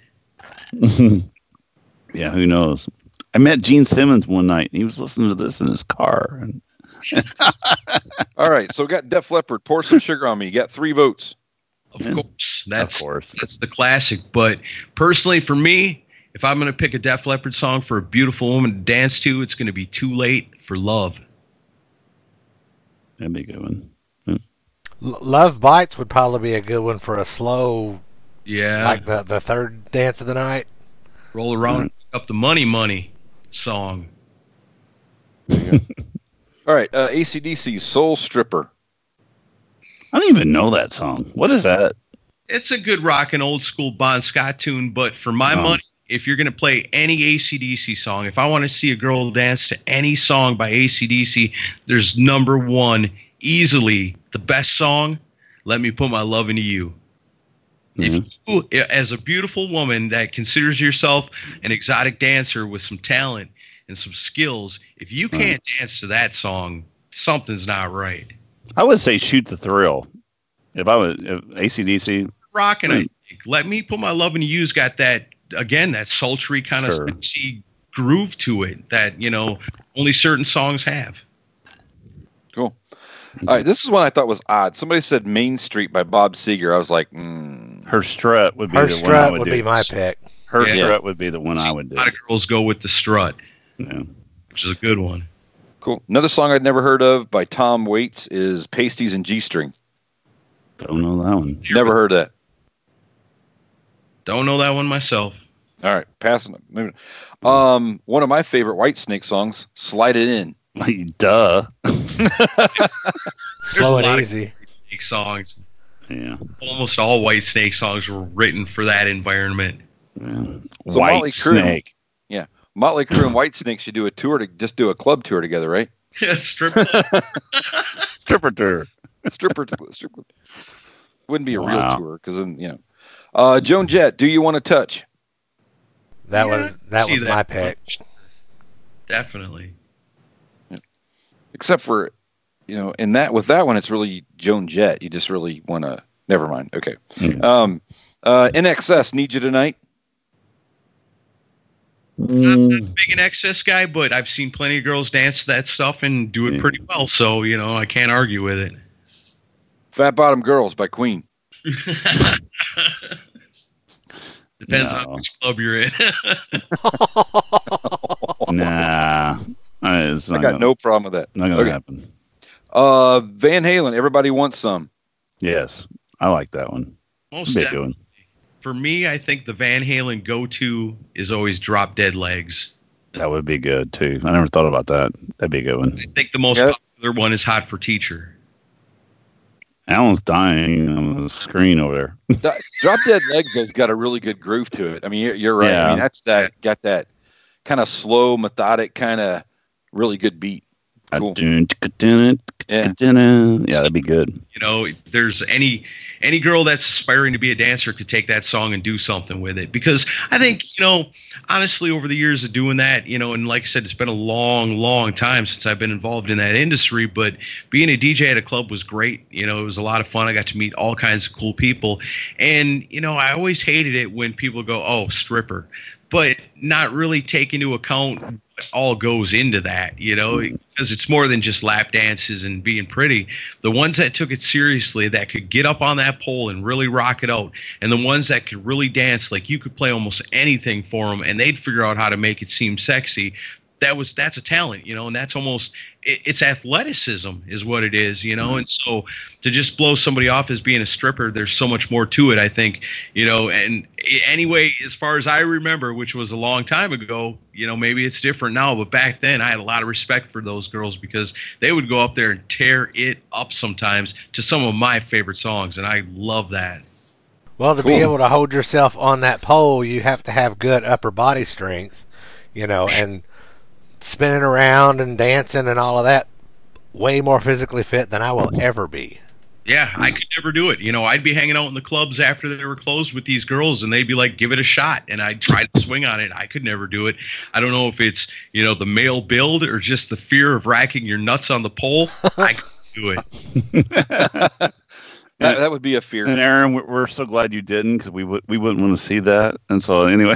Yeah, who knows? I met Gene Simmons one night, and he was listening to this in his car. And All right, so we got Def Leppard, Pour Some Sugar on Me. You got three votes. Of Yeah. course, that's Of course. that's the classic. But personally, for me, if I'm going to pick a Def Leppard song for a beautiful woman to dance to, it's going to be Too Late for Love. that'd be a good one. L- Love Bites would probably be a good one for a slow, Yeah, like the, the third dance of the night. roll around and pick up the money, money song. All right, uh, A C D C, Soul Stripper. I don't even know that song. What is that? It's a good rock and old school Bon Scott tune, but for my Oh. money, if you're going to play any A C D C song, if I want to see a girl dance to any song by A C D C, there's number one, easily the best song, Let Me Put My Love Into You. Mhm. If you, as a beautiful woman that considers yourself an exotic dancer with some talent and some skills, if you can't dance to that song, something's not right. I would say Shoot the Thrill. If I was if A C D C, Rockin', I Right. think. Let Me Put My Love Into You's got that, again, that sultry kind Sure. of sexy groove to it that, you know, only certain songs have. Cool. All right, this is one I thought was odd. Somebody said Main Street by Bob Seger. I was like, mm. Her Strut would be Her the one I Strut would, would do. be my pick. Her Yeah. Strut would be the one I would A do. lot of girls go with the strut, Yeah. which is a good one. Cool. Another song I'd never heard of by Tom Waits is Pasties and G-String. Don't know that one. Never heard that. Don't know that one myself. All right, passing it. Moving on. Um, one of my favorite Whitesnake songs, Slide It In. Like, duh. Slow a lot and of easy. great songs. Yeah. Almost all White Snake songs were written for that environment. yeah. So White Motley Crue- Snake. Yeah, Motley Crue and White Snake should do a tour to just do a club tour together, right? Strip club. Stripper tour. Stripper, stripper. Wouldn't be a Wow. real tour because then you know. Uh, Joan Jett, do you want to touch? That Yeah, was that see was that. my pick. Definitely. Except for, you know, in that with that one, it's really Joan Jett. You just really want to. Never mind. Okay. Mm. Um, uh, N X S, Need You Tonight. Mm, Big an excess guy, but I've seen plenty of girls dance to that stuff and do it Yeah. pretty well. So, you know, I can't argue with it. Fat Bottom Girls by Queen. Depends No. on which club you're in. nah. Uh, It's I not got gonna, no problem with that. not gonna Okay. happen. Uh, Van Halen, Everybody Wants Some. Yes. I like that one. Most Be a good definitely. one. For me, I think the Van Halen go-to is always Drop Dead Legs. That would be good too. I never thought about that. That'd be a good one. I think the most Yeah. popular one is Hot for Teacher. Alan's dying on the screen over there. Th- Drop Dead Legs has got a really good groove to it. I mean, you're, you're right. I Yeah. mean, that's that got that kind of slow, methodic, kind of really good beat. Cool. Yeah. Yeah. Yeah, that'd be good. You know, there's any any girl that's aspiring to be a dancer could take that song and do something with it. Because I think, you know, honestly, over the years of doing that, you know, and like I said, it's been a long, long time since I've been involved in that industry. But being a D J at a club was great. You know, it was a lot of fun. I got to meet all kinds of cool people. And, you know, I always hated it when people go, oh, stripper, but not really take into account what all goes into that, you know, because it's more than just lap dances and being pretty. The ones that took it seriously, that could get up on that pole and really rock it out, and the ones that could really dance, like you could play almost anything for them and they'd figure out how to make it seem sexy. That was that's a talent, you know, and that's almost it, it's athleticism is what it is, you know. Mm-hmm. And so to just blow somebody off as being a stripper, there's so much more to it, I think, you know. And anyway, as far as I remember, which was a long time ago, you know, maybe it's different now, but back then I had a lot of respect for those girls because they would go up there and tear it up sometimes to some of my favorite songs, and I love that. Well, to Cool. be able to hold yourself on that pole, you have to have good upper body strength, you know, and spinning around and dancing and all of that. Way more physically fit than I will ever be. Yeah, I could never do it. You know, I'd be hanging out in the clubs after they were closed with these girls, and they'd be like, give it a shot. And I'd try to swing on it. I could never do it. I don't know if it's, you know, the male build or just the fear of racking your nuts on the pole. I couldn't do it. That, that would be a fear. And Aaron, we're, we're so glad you didn't because we would we wouldn't want to see that. And so anyway,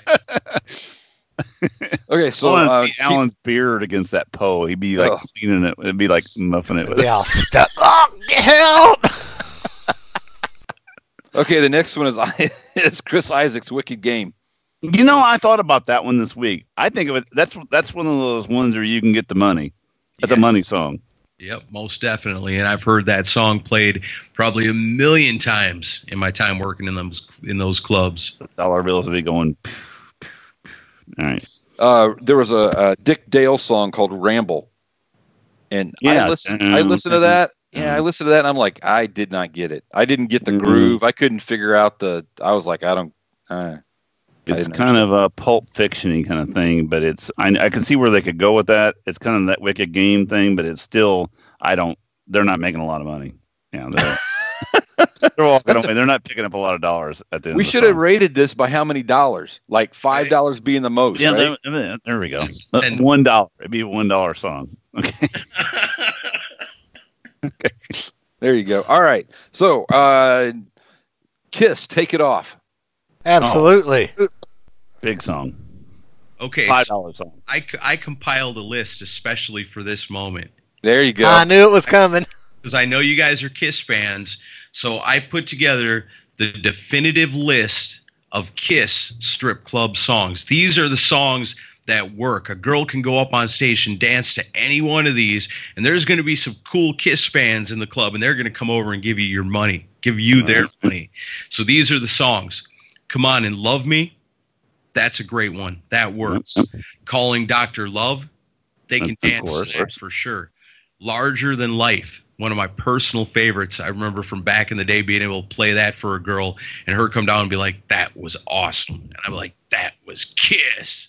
Okay, so so I want to uh, see Alan's beard against that pole. He'd be like Oh. cleaning it. It'd be like muffing it with They it. all stuck. Oh, help! okay, the next one is is Chris Isaac's Wicked Game. You know, I thought about that one this week. I think of it. That's that's one of those ones where you can get the money. That's a Yes. money song. Yep, most definitely. And I've heard that song played probably a million times in my time working in those in those clubs. Dollar bills would be going. All right. Uh, there was a, a Dick Dale song called Ramble, and Yeah. I listened. I listened to that. Yeah, I listened to that, and I'm like, I did not get it. I didn't get the Mhm. groove. I couldn't figure out the. I was like, I don't. Uh, I It's didn't kind of a Pulp Fiction-y kind of thing, but it's I, I can see where they could go with that. It's kind of that Wicked Game thing, but it's still I don't. They're not making a lot of money. Yeah, they're, they're walking That's away. They're not picking up a lot of dollars at the end. We of the should have song. rated this by how many dollars? Like five dollars being the most. Yeah, right? there, there we go. And- One dollar. It'd be a one dollar song. Okay. okay. There you go. All right. So, uh, Kiss, Take It Off. Absolutely. Big song. Okay, Five so dollar song. I, I compiled a list especially for this moment. There you go. I knew it was coming. Because I know you guys are Kiss fans, so I put together the definitive list of Kiss strip club songs. These are the songs that work. A girl can go up on stage and dance to any one of these, and there's going to be some cool Kiss fans in the club, and they're going to come over and give you your money, give you their money. So these are the songs. Come On and Love Me. That's a great one. That works. Yep. Calling Doctor Love. They can Of dance course. to that for sure. Larger Than Life. one of my personal favorites. I remember from back in the day being able to play that for a girl and her come down and be like, that was awesome. And I'm like, that was Kiss.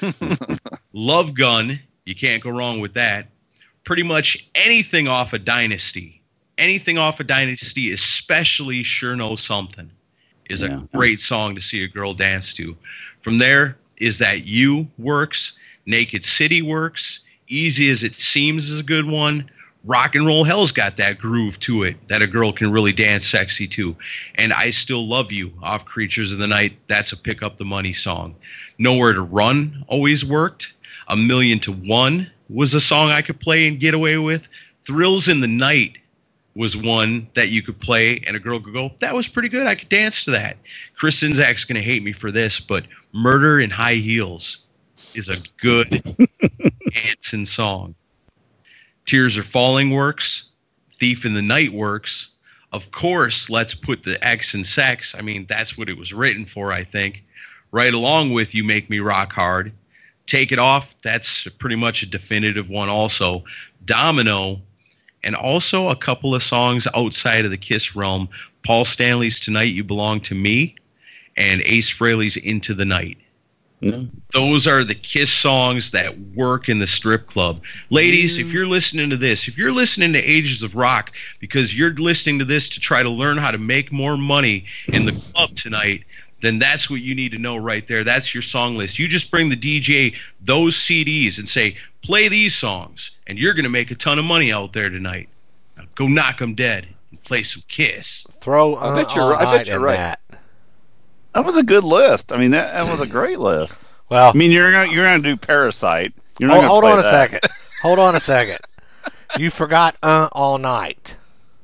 Love Gun. You can't go wrong with that. Pretty much anything off of Dynasty. Anything off of Dynasty, especially Sure Know Something, is a yeah. great song to see a girl dance to. From there, Is That You works. Naked City works. Easy As It Seems is a good one. Rock and Roll Hell's got that groove to it that a girl can really dance sexy to. And I Still Love You off Creatures of the Night. That's a pick up the money song. Nowhere to Run always worked. A Million to One was a song I could play and get away with. Thrills in the Night was one that you could play and a girl could go, that was pretty good. I could dance to that. Chris Czynszak's going to hate me for this, but Murder in High Heels is a good dancing song. Tears Are Falling works. Thief in the Night works. Of course, Let's Put the X in Sex. I mean, that's what it was written for, I think. Right along with You Make Me Rock Hard. Take It Off, that's pretty much a definitive one also. Domino, and also a couple of songs outside of the Kiss realm. Paul Stanley's Tonight You Belong to Me and Ace Frehley's Into the Night. Mm-hmm. Those are the Kiss songs that work in the strip club. Ladies, if you're listening to this, if you're listening to Ages of Rock because you're listening to this to try to learn how to make more money in the club tonight, then that's what you need to know right there. That's your song list. You just bring the D J those C Ds and say, play these songs, and you're going to make a ton of money out there tonight. Now go knock 'em dead and play some Kiss. Throw uh, I bet you're, I bet you're right. That. That was a good list. I mean, that, that was a great list. Well, I mean, you're gonna you're gonna do Parasite. You're not hold, gonna hold play on a that. second. Hold on a second. You forgot uh, All Night.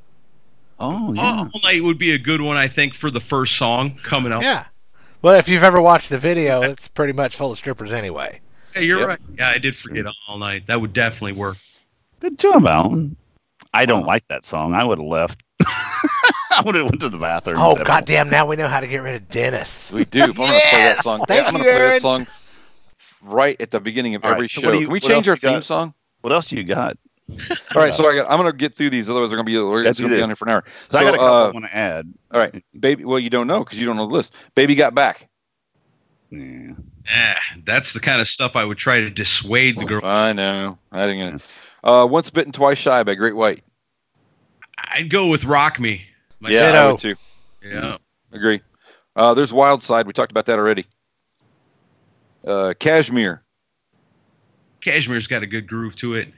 Oh yeah, All Night would be a good one, I think, for the first song coming up. Yeah. Well, if you've ever watched the video, it's pretty much full of strippers anyway. Yeah, you're Yep. right. Yeah, I did forget All Night. That would definitely work. Good job, Alan. I don't like that song. I would have left. I would have went to the bathroom. Oh, goddamn! Now we know how to get rid of Dennis. We do. I'm going to play that song. Thank I'm you, going to play Aaron. that song right at the beginning of All every right, so show. what do you- Can we what change else our you theme got? song? What else you got? All right, so I got, I'm going to get through these. Otherwise, we're going to be we're, it's That's going to be it. on here for an hour. So So, I got a couple uh, I want to add. all right, baby. Well, you don't know because you don't know the list. Baby Got Back. Yeah. Eh, that's the kind of stuff I would try to dissuade the girl. I know. I didn't. Uh, Once Bitten, Twice Shy by Great White. I'd go with Rock Me. My Yeah, I Ditto. would too. Yeah. Agree. Uh, there's Wild Side. We talked about that already. Uh, Cashmere. Cashmere's got a good groove to it.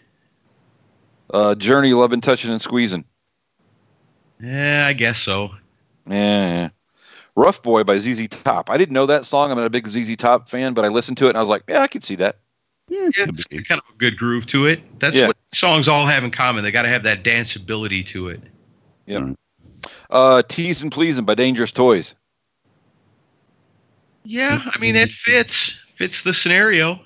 Uh, Journey, Lovin', Touching, and Squeezing. Yeah, I guess so. Yeah. Rough Boy by Z Z Top. I didn't know that song. I'm not a big Z Z Top fan, but I listened to it and I was like, yeah, I could see that. Yeah, Yeah, could it's be. kind of a good groove to it. That's Yeah. what songs all have in common. They got to have that danceability to it. Yep. Mm. Uh, Tease and Pleasing by Dangerous Toys. Yeah, I mean, it fits. Fits the scenario.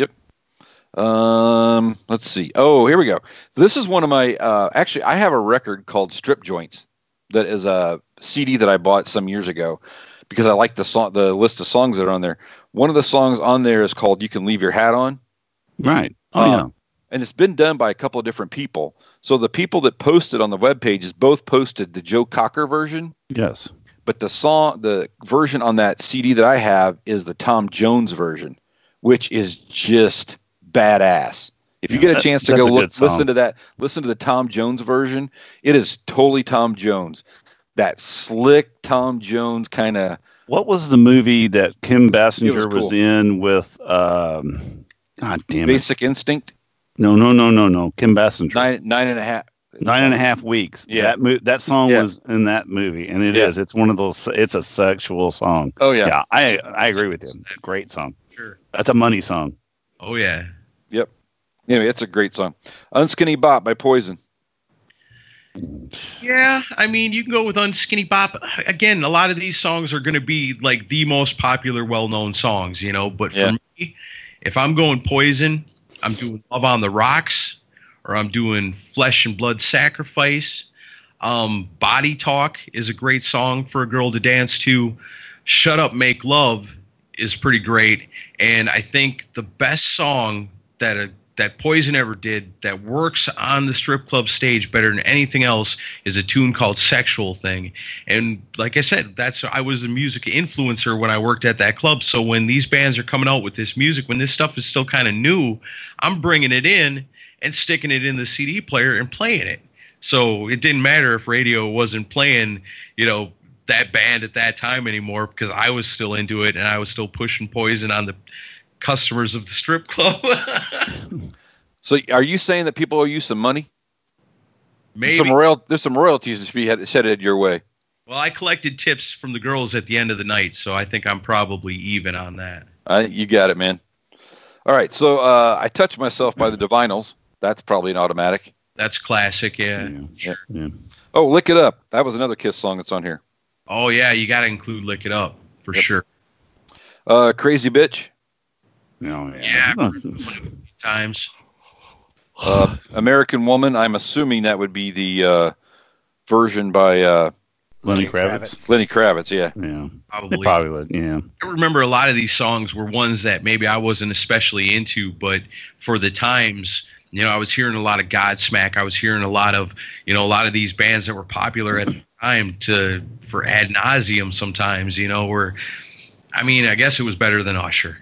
Um, let's see. Oh, here we go. This is one of my, uh, actually, I have a record called Strip Joints that is a C D that I bought some years ago because I like the song, the list of songs that are on there. One of the songs on there is called You Can Leave Your Hat On. Right. Oh, Uh, yeah. And it's been done by a couple of different people. So the people that posted on the webpage is both posted the Joe Cocker version, Yes. but the song, the version on that C D that I have is the Tom Jones version, which is just badass. If you Yeah, get a that- chance to that's go a look, good song. listen to that, listen to the Tom Jones version, it is totally Tom Jones. That slick Tom Jones kind of. What was the movie that Kim Basinger It was was, cool. in with? Um, God damn it! Basic Instinct. No, no, no, no, no. Kim Basinger. Nine, nine and a half. Nine and a half weeks. Yeah. That mo- that song Yeah. was in that movie, and it is. Yeah. It's one of those. It's a sexual song. Oh yeah. Yeah, I I agree with you. Great song. Sure. That's a money song. Oh, yeah. Yep. Anyway, it's a great song. Unskinny Bop by Poison. Yeah, I mean, you can go with Unskinny Bop. Again, a lot of these songs are going to be like the most popular, well-known songs, you know. But for Yeah. me, if I'm going Poison, I'm doing Love on the Rocks, or I'm doing Flesh and Blood Sacrifice. Um, Body Talk is a great song for a girl to dance to. Shut Up, Make Love is pretty great. And I think the best song that a that Poison ever did that works on the strip club stage better than anything else is a tune called Sexual Thing. And like I said, that's I was a music influencer when I worked at that club. So when these bands are coming out with this music, when this stuff is still kind of new, I'm bringing it in and sticking it in the C D player and playing it. So it didn't matter if radio wasn't playing, you know, that band at that time anymore, because I was still into it and I was still pushing Poison on the customers of the strip club. So are you saying that people owe you some money? Maybe. Some royal, there's some royalties that should be headed, headed your way. Well, I collected tips from the girls at the end of the night, so I think I'm probably even on that. Uh, you got it, man. All right, so uh, I Touch Myself by the Divinyls. That's probably an automatic. That's classic, yeah. Yeah. Sure. Yeah. Oh, Lick It Up. That was another Kiss song that's on here. Oh, yeah, you got to include Lick It Up, for Yep. sure. Uh, Crazy Bitch. Oh, yeah. Yeah, times. Uh, American Woman. I'm assuming that would be the uh, version by uh, Lenny Kravitz. Lenny Kravitz, yeah. Yeah. Probably. They probably would. Yeah. I remember a lot of these songs were ones that maybe I wasn't especially into, but for the times, you know, I was hearing a lot of Godsmack. I was hearing a lot of, you know, a lot of these bands that were popular at the time to for ad nauseum sometimes, you know, where, I mean, I guess it was better than Usher.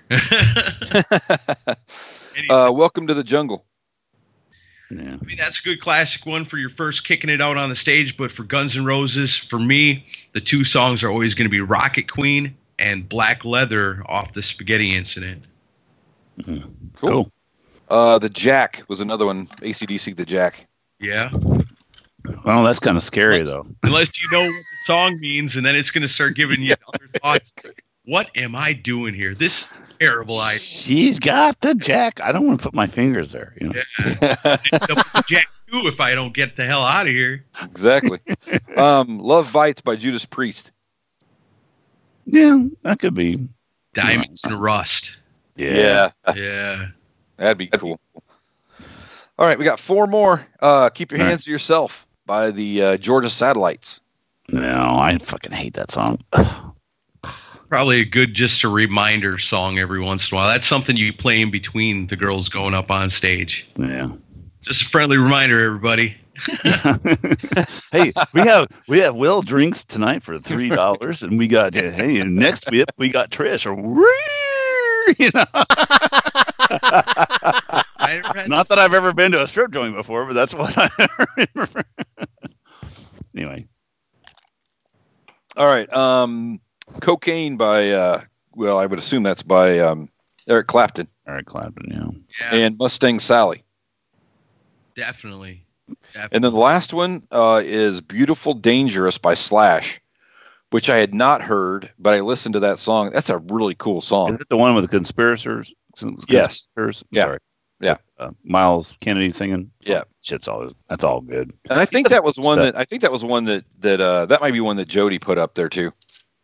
uh, Welcome to the Jungle. Yeah. I mean, that's a good classic one for your first kicking it out on the stage, but for Guns N' Roses, for me, the two songs are always going to be Rocket Queen and Black Leather off the Spaghetti Incident. Mm-hmm. Cool. Cool. Uh, the Jack was another one. A C D C, The Jack. Yeah. Well, that's kind of scary, unless, though. Unless you know what the song means, and then it's going to start giving you other thoughts. What am I doing here? This is terrible idea. She's got the jack. I don't want to put my fingers there. You know? Yeah. Jack too if I don't get the hell out of here. Exactly. um, Love Bites by Judas Priest. Yeah, that could be. Diamonds and Rust. Yeah. Yeah. That'd be cool. All right, we got four more. Uh, Keep Your All Hands to Yourself by the uh, Georgia Satellites. No, I fucking hate that song. Probably a good just a reminder song every once in a while. That's something you play in between the girls going up on stage. Yeah. Just a friendly reminder, everybody. Hey, we have we have Will drinks tonight for three dollars, and we got hey, and next week we got Trish or you know. Not that I've ever been to a strip joint before, but that's what I remember. Anyway. All right. Um, Cocaine by, uh, well, I would assume that's by um, Eric Clapton. Eric Clapton, yeah. Yeah, And Mustang Sally. definitely. definitely. And then the last one uh, is Beautiful Dangerous by Slash, which I had not heard, but I listened to that song. That's a really cool song. Is it the one with the conspirators? Yes. Conspirators? Yeah. Sorry. Yeah. Uh, Miles Kennedy singing. Yeah. Shit's all that's all good. And I think that was one that I think that was one that that uh, that might be one that Jody put up there too,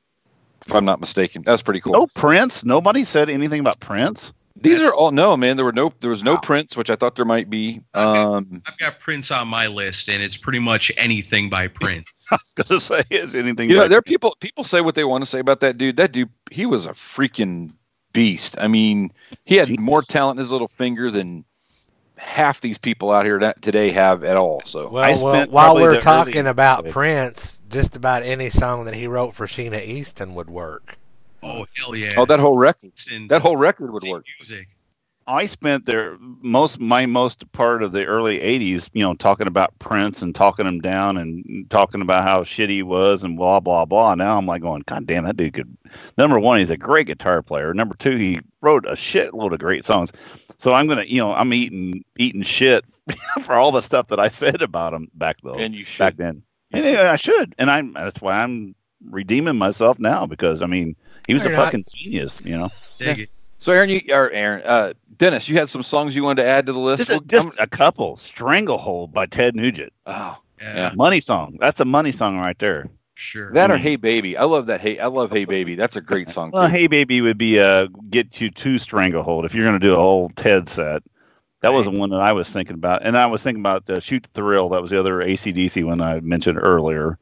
if I'm not mistaken. That's pretty cool. No Prince. Nobody said anything about Prince. These are all no man. There were no there was no Wow. Prince, which I thought there might be. Um, I've got Prince on my list, and it's pretty much anything by Prince. I was gonna say is anything. you know, like- there are people people say what they want to say about that dude. That dude, he was a freaking beast. I mean, he had Genius. more talent in his little finger than half these people out here that today have at all. So I Well, well spent while probably we're the talking early- about Prince, just about any song that he wrote for Sheena Easton would work. Oh hell yeah! oh, that whole record, And that whole record would work. music. I spent their most my most part of the early eighties, you know, talking about Prince and talking him down and talking about how shitty he was and blah blah blah. Now I'm like going, God damn, that dude could. Number one, he's a great guitar player. Number two, he wrote a shitload of great songs. So I'm gonna, you know, I'm eating eating shit for all the stuff that I said about him back though. And you should. back then. And yeah, I should, and I'm that's why I'm redeeming myself now because I mean he was No, a you're not. fucking genius, you know. Dig it. So Aaron, you or Aaron, uh, Dennis, you had some songs you wanted to add to the list. Just, a, just a couple. Stranglehold by Ted Nugent. oh, Yeah, Yeah. Money song. That's a money song right there. sure. that or Mm. Hey Baby. I love that. Hey, I love Hey Baby. That's a great song too. Well, Hey Baby would be uh get you to Stranglehold if you're going to do a whole Ted set. That was the one that I was thinking about, and I was thinking about uh, Shoot the Thrill. That was the other A C D C one I mentioned earlier.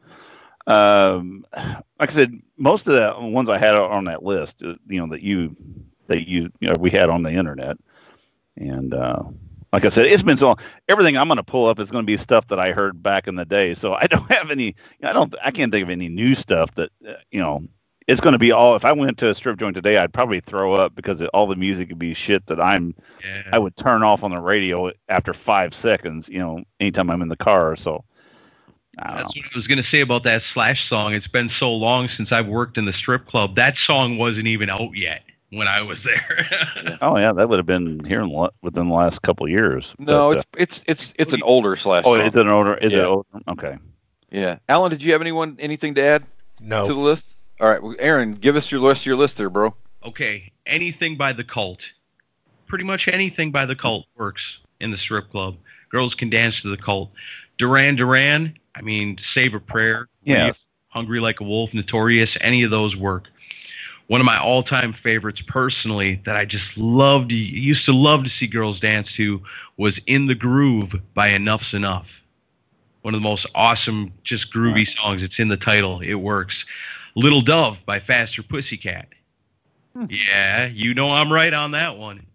Um, like I said, most of the ones I had on that list, uh, you know, that you that you, you know, we had on the internet, and uh, like I said, it's been so long. Everything I'm going to pull up is going to be stuff that I heard back in the day. So I don't have any. I don't. I can't think of any new stuff that uh, you know. It's going to be all. If I went to a strip joint today, I'd probably throw up because it, all the music would be shit that I'm. Yeah. I would turn off on the radio after five seconds. You know, anytime I'm in the car. So. I That's know. what I was going to say about that Slash song. It's been so long since I've worked in the strip club. That song wasn't even out yet when I was there. Oh yeah, that would have been here in, the- within the last couple of years. No, But, it's it's it's it's an older Slash uh, oh, song. is it an older? Is Yeah. it older? Okay. Yeah. Alan, did you have anyone anything to add No. to the list? All right, well, Aaron, give us your list. Your list there, bro. Okay, anything by The Cult. Pretty much anything by The Cult works in the strip club. Girls can dance to The Cult. Duran Duran, I mean, Save a Prayer. Yes. Hungry Like a Wolf, Notorious, any of those work. One of my all-time favorites personally that I just loved, used to love to see girls dance to was In the Groove by Enough's Enough. One of the most awesome, just groovy songs. It's in the title. It works. Little Dove by Faster Pussycat. Yeah, you know I'm right on that one.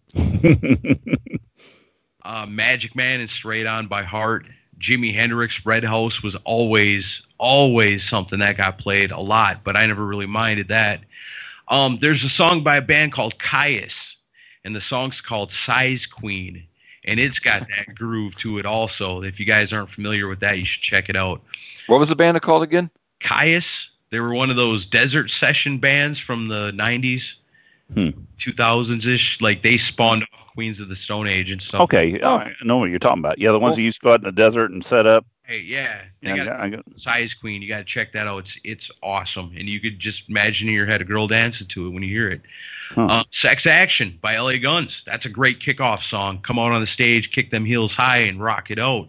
uh, Magic Man and Straight On by Heart. Jimi Hendrix, Red House was always, always something that got played a lot, but I never really minded that. Um, there's a song by a band called Caius, and the song's called Size Queen, and it's got that groove to it also. If you guys aren't familiar with that, you should check it out. What was the band called again? Caius, they were one of those desert session bands from the nineties, Hmm. two thousands-ish. Like, they spawned off Queens of the Stone Age and stuff. Okay. Oh, I know what you're talking about. Yeah, the ones Well- that used to go out in the desert and set up. Hey, yeah. They Yeah, got I got- I got- Size Queen. You got to check that out. It's it's awesome, and you could just imagine in your head a girl dancing to it when you hear it. Huh. Uh, Sex Action by L A Guns. That's a great kickoff song. Come out on the stage, kick them heels high, and rock it out.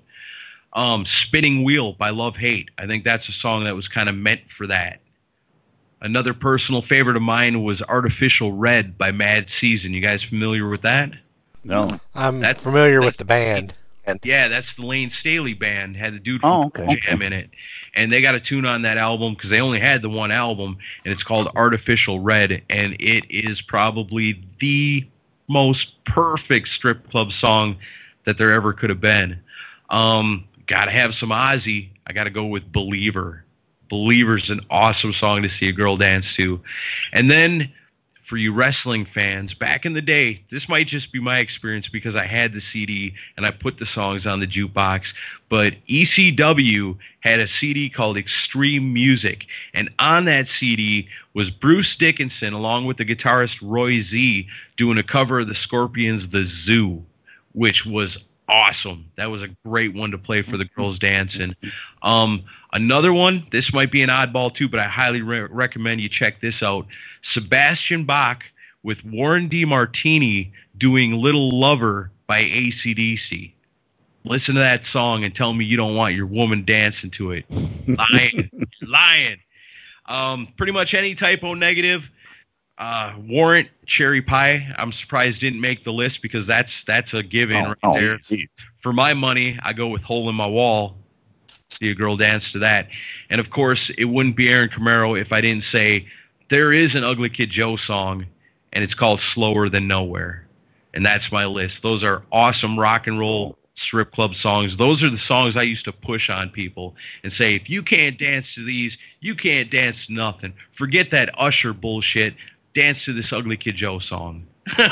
Um, Spinning Wheel by Love Hate. I think that's a song that was kind of meant for that. Another personal favorite of mine was Artificial Red by Mad Season. You guys familiar with that? No. I'm That's- familiar with the band. Yeah, that's the Lane Staley band. Had the dude Oh, from okay. Jam in it. And they got a tune on that album because they only had the one album, and it's called Artificial Red, and it is probably the most perfect strip club song that there ever could have been. Um, gotta have some Ozzy. I gotta go with Believer. Believer's an awesome song to see a girl dance to. And then for you wrestling fans, back in the day, this might just be my experience because I had the C D and I put the songs on the jukebox, but E C W had a C D called Extreme Music, and on that C D was Bruce Dickinson along with the guitarist Roy Z doing a cover of the Scorpions' The Zoo, which was awesome. That was a great one to play for the girls dancing. Um, another one, this might be an oddball too, but I highly re- recommend you check this out. Sebastian Bach with Warren DeMartini doing Little Lover by A C D C. Listen to that song and tell me you don't want your woman dancing to it. Lying. You're lying. Um, pretty much any typo negative. Uh, Warrant Cherry Pie, I'm surprised didn't make the list because that's that's a given Oh, right oh, there. geez. For my money, I go with Hole in My Wall. See a girl dance to that. And of course, it wouldn't be Aaron Camaro if I didn't say there is an Ugly Kid Joe song, and it's called Slower Than Nowhere. And that's my list. Those are awesome rock and roll strip club songs. Those are the songs I used to push on people and say, if you can't dance to these, you can't dance to nothing. Forget that Usher bullshit. Dance to this Ugly Kid Joe song.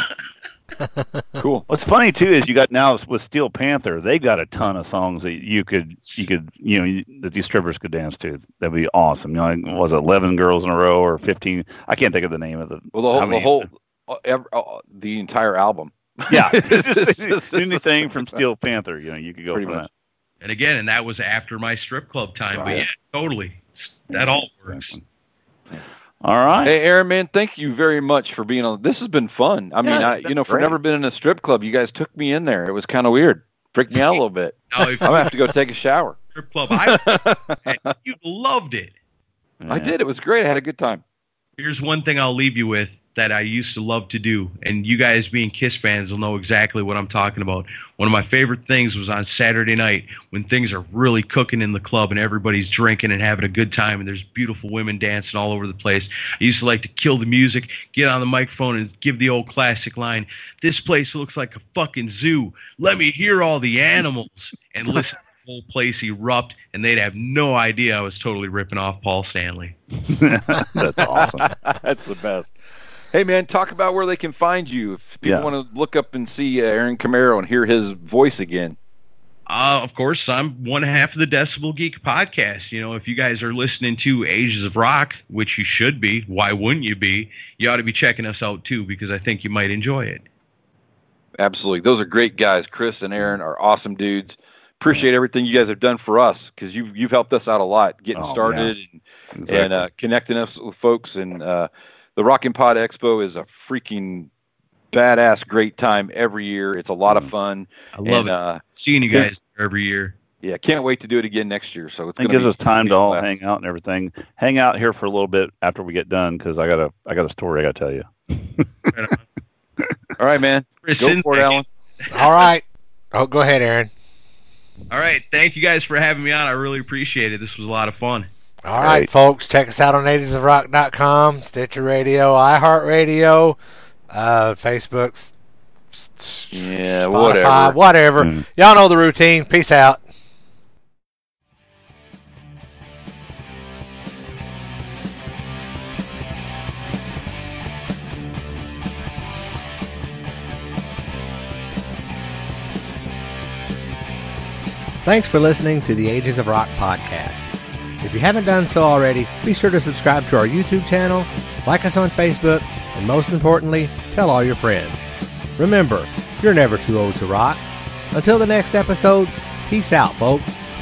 Cool. What's funny too is you got now with Steel Panther, they got a ton of songs that you could you could you know that these strippers could dance to. That'd be awesome. You know, like, was it eleven girls in a row or fifteen? I can't think of the name of the. Well, the whole, how the many- whole, uh, ev- uh, the entire album. yeah, It's just- anything from Steel Panther, you know, you could go Pretty for much. that. And again, and that was after my strip club time. But Right. yeah, totally. That all works. All right. Hey, Aaron, man, thank you very much for being on. This has been fun. I mean, Yeah, I, it's been you know, for great. never been in a strip club, you guys took me in there. It was kind of weird. Freaked me out a little bit. Now, if I'm gonna have to go take a shower. strip club, I, you loved it. I did. It was great. I had a good time. Here's one thing I'll leave you with. that I used to love to do, and you guys being Kiss fans will know exactly what I'm talking about. One of my favorite things was on Saturday night when things are really cooking in the club and everybody's drinking and having a good time and there's beautiful women dancing all over the place. I used to like to kill the music, get on the microphone and give the old classic line, "This place looks like a fucking zoo. Let me hear all the animals," and listen to the whole place erupt, and they'd have no idea I was totally ripping off Paul Stanley. That's awesome. That's the best. Hey, man, talk about where they can find you. If people Yes. want to look up and see uh, Aaron Camaro and hear his voice again. Uh, of course, I'm one half of the Decibel Geek podcast. You know, if you guys are listening to Ages of Rock, which you should be, why wouldn't you be? You ought to be checking us out, too, because I think you might enjoy it. Absolutely. Those are great guys. Chris and Aaron are awesome dudes. Appreciate everything you guys have done for us because you've, you've helped us out a lot getting Oh, started and, Exactly. and uh, connecting us with folks. And uh, the Rockin' Pod Expo is a freaking badass great time every year. It's a lot of fun. I love and, it. Uh, Seeing you guys every year. yeah, can't wait to do it again next year. So it's It going gives be us time to all blast. hang out and everything. Hang out here for a little bit after we get done because I got a I got a story I got to tell you. All right, man. Chris Go for it, Sinzak. Alan. All right. Oh, go ahead, Aaron. All right. Thank you guys for having me on. I really appreciate it. This was a lot of fun. All right, Great. folks. Check us out on ages of rock dot com, Stitcher Radio, iHeartRadio, uh, Facebook, s- s- Yeah, Spotify, whatever. whatever. Mm. Y'all know the routine. Peace out. Thanks for listening to the Ages of Rock podcast. If you haven't done so already, be sure to subscribe to our YouTube channel, like us on Facebook, and most importantly, tell all your friends. Remember, you're never too old to rock. Until the next episode, peace out, folks.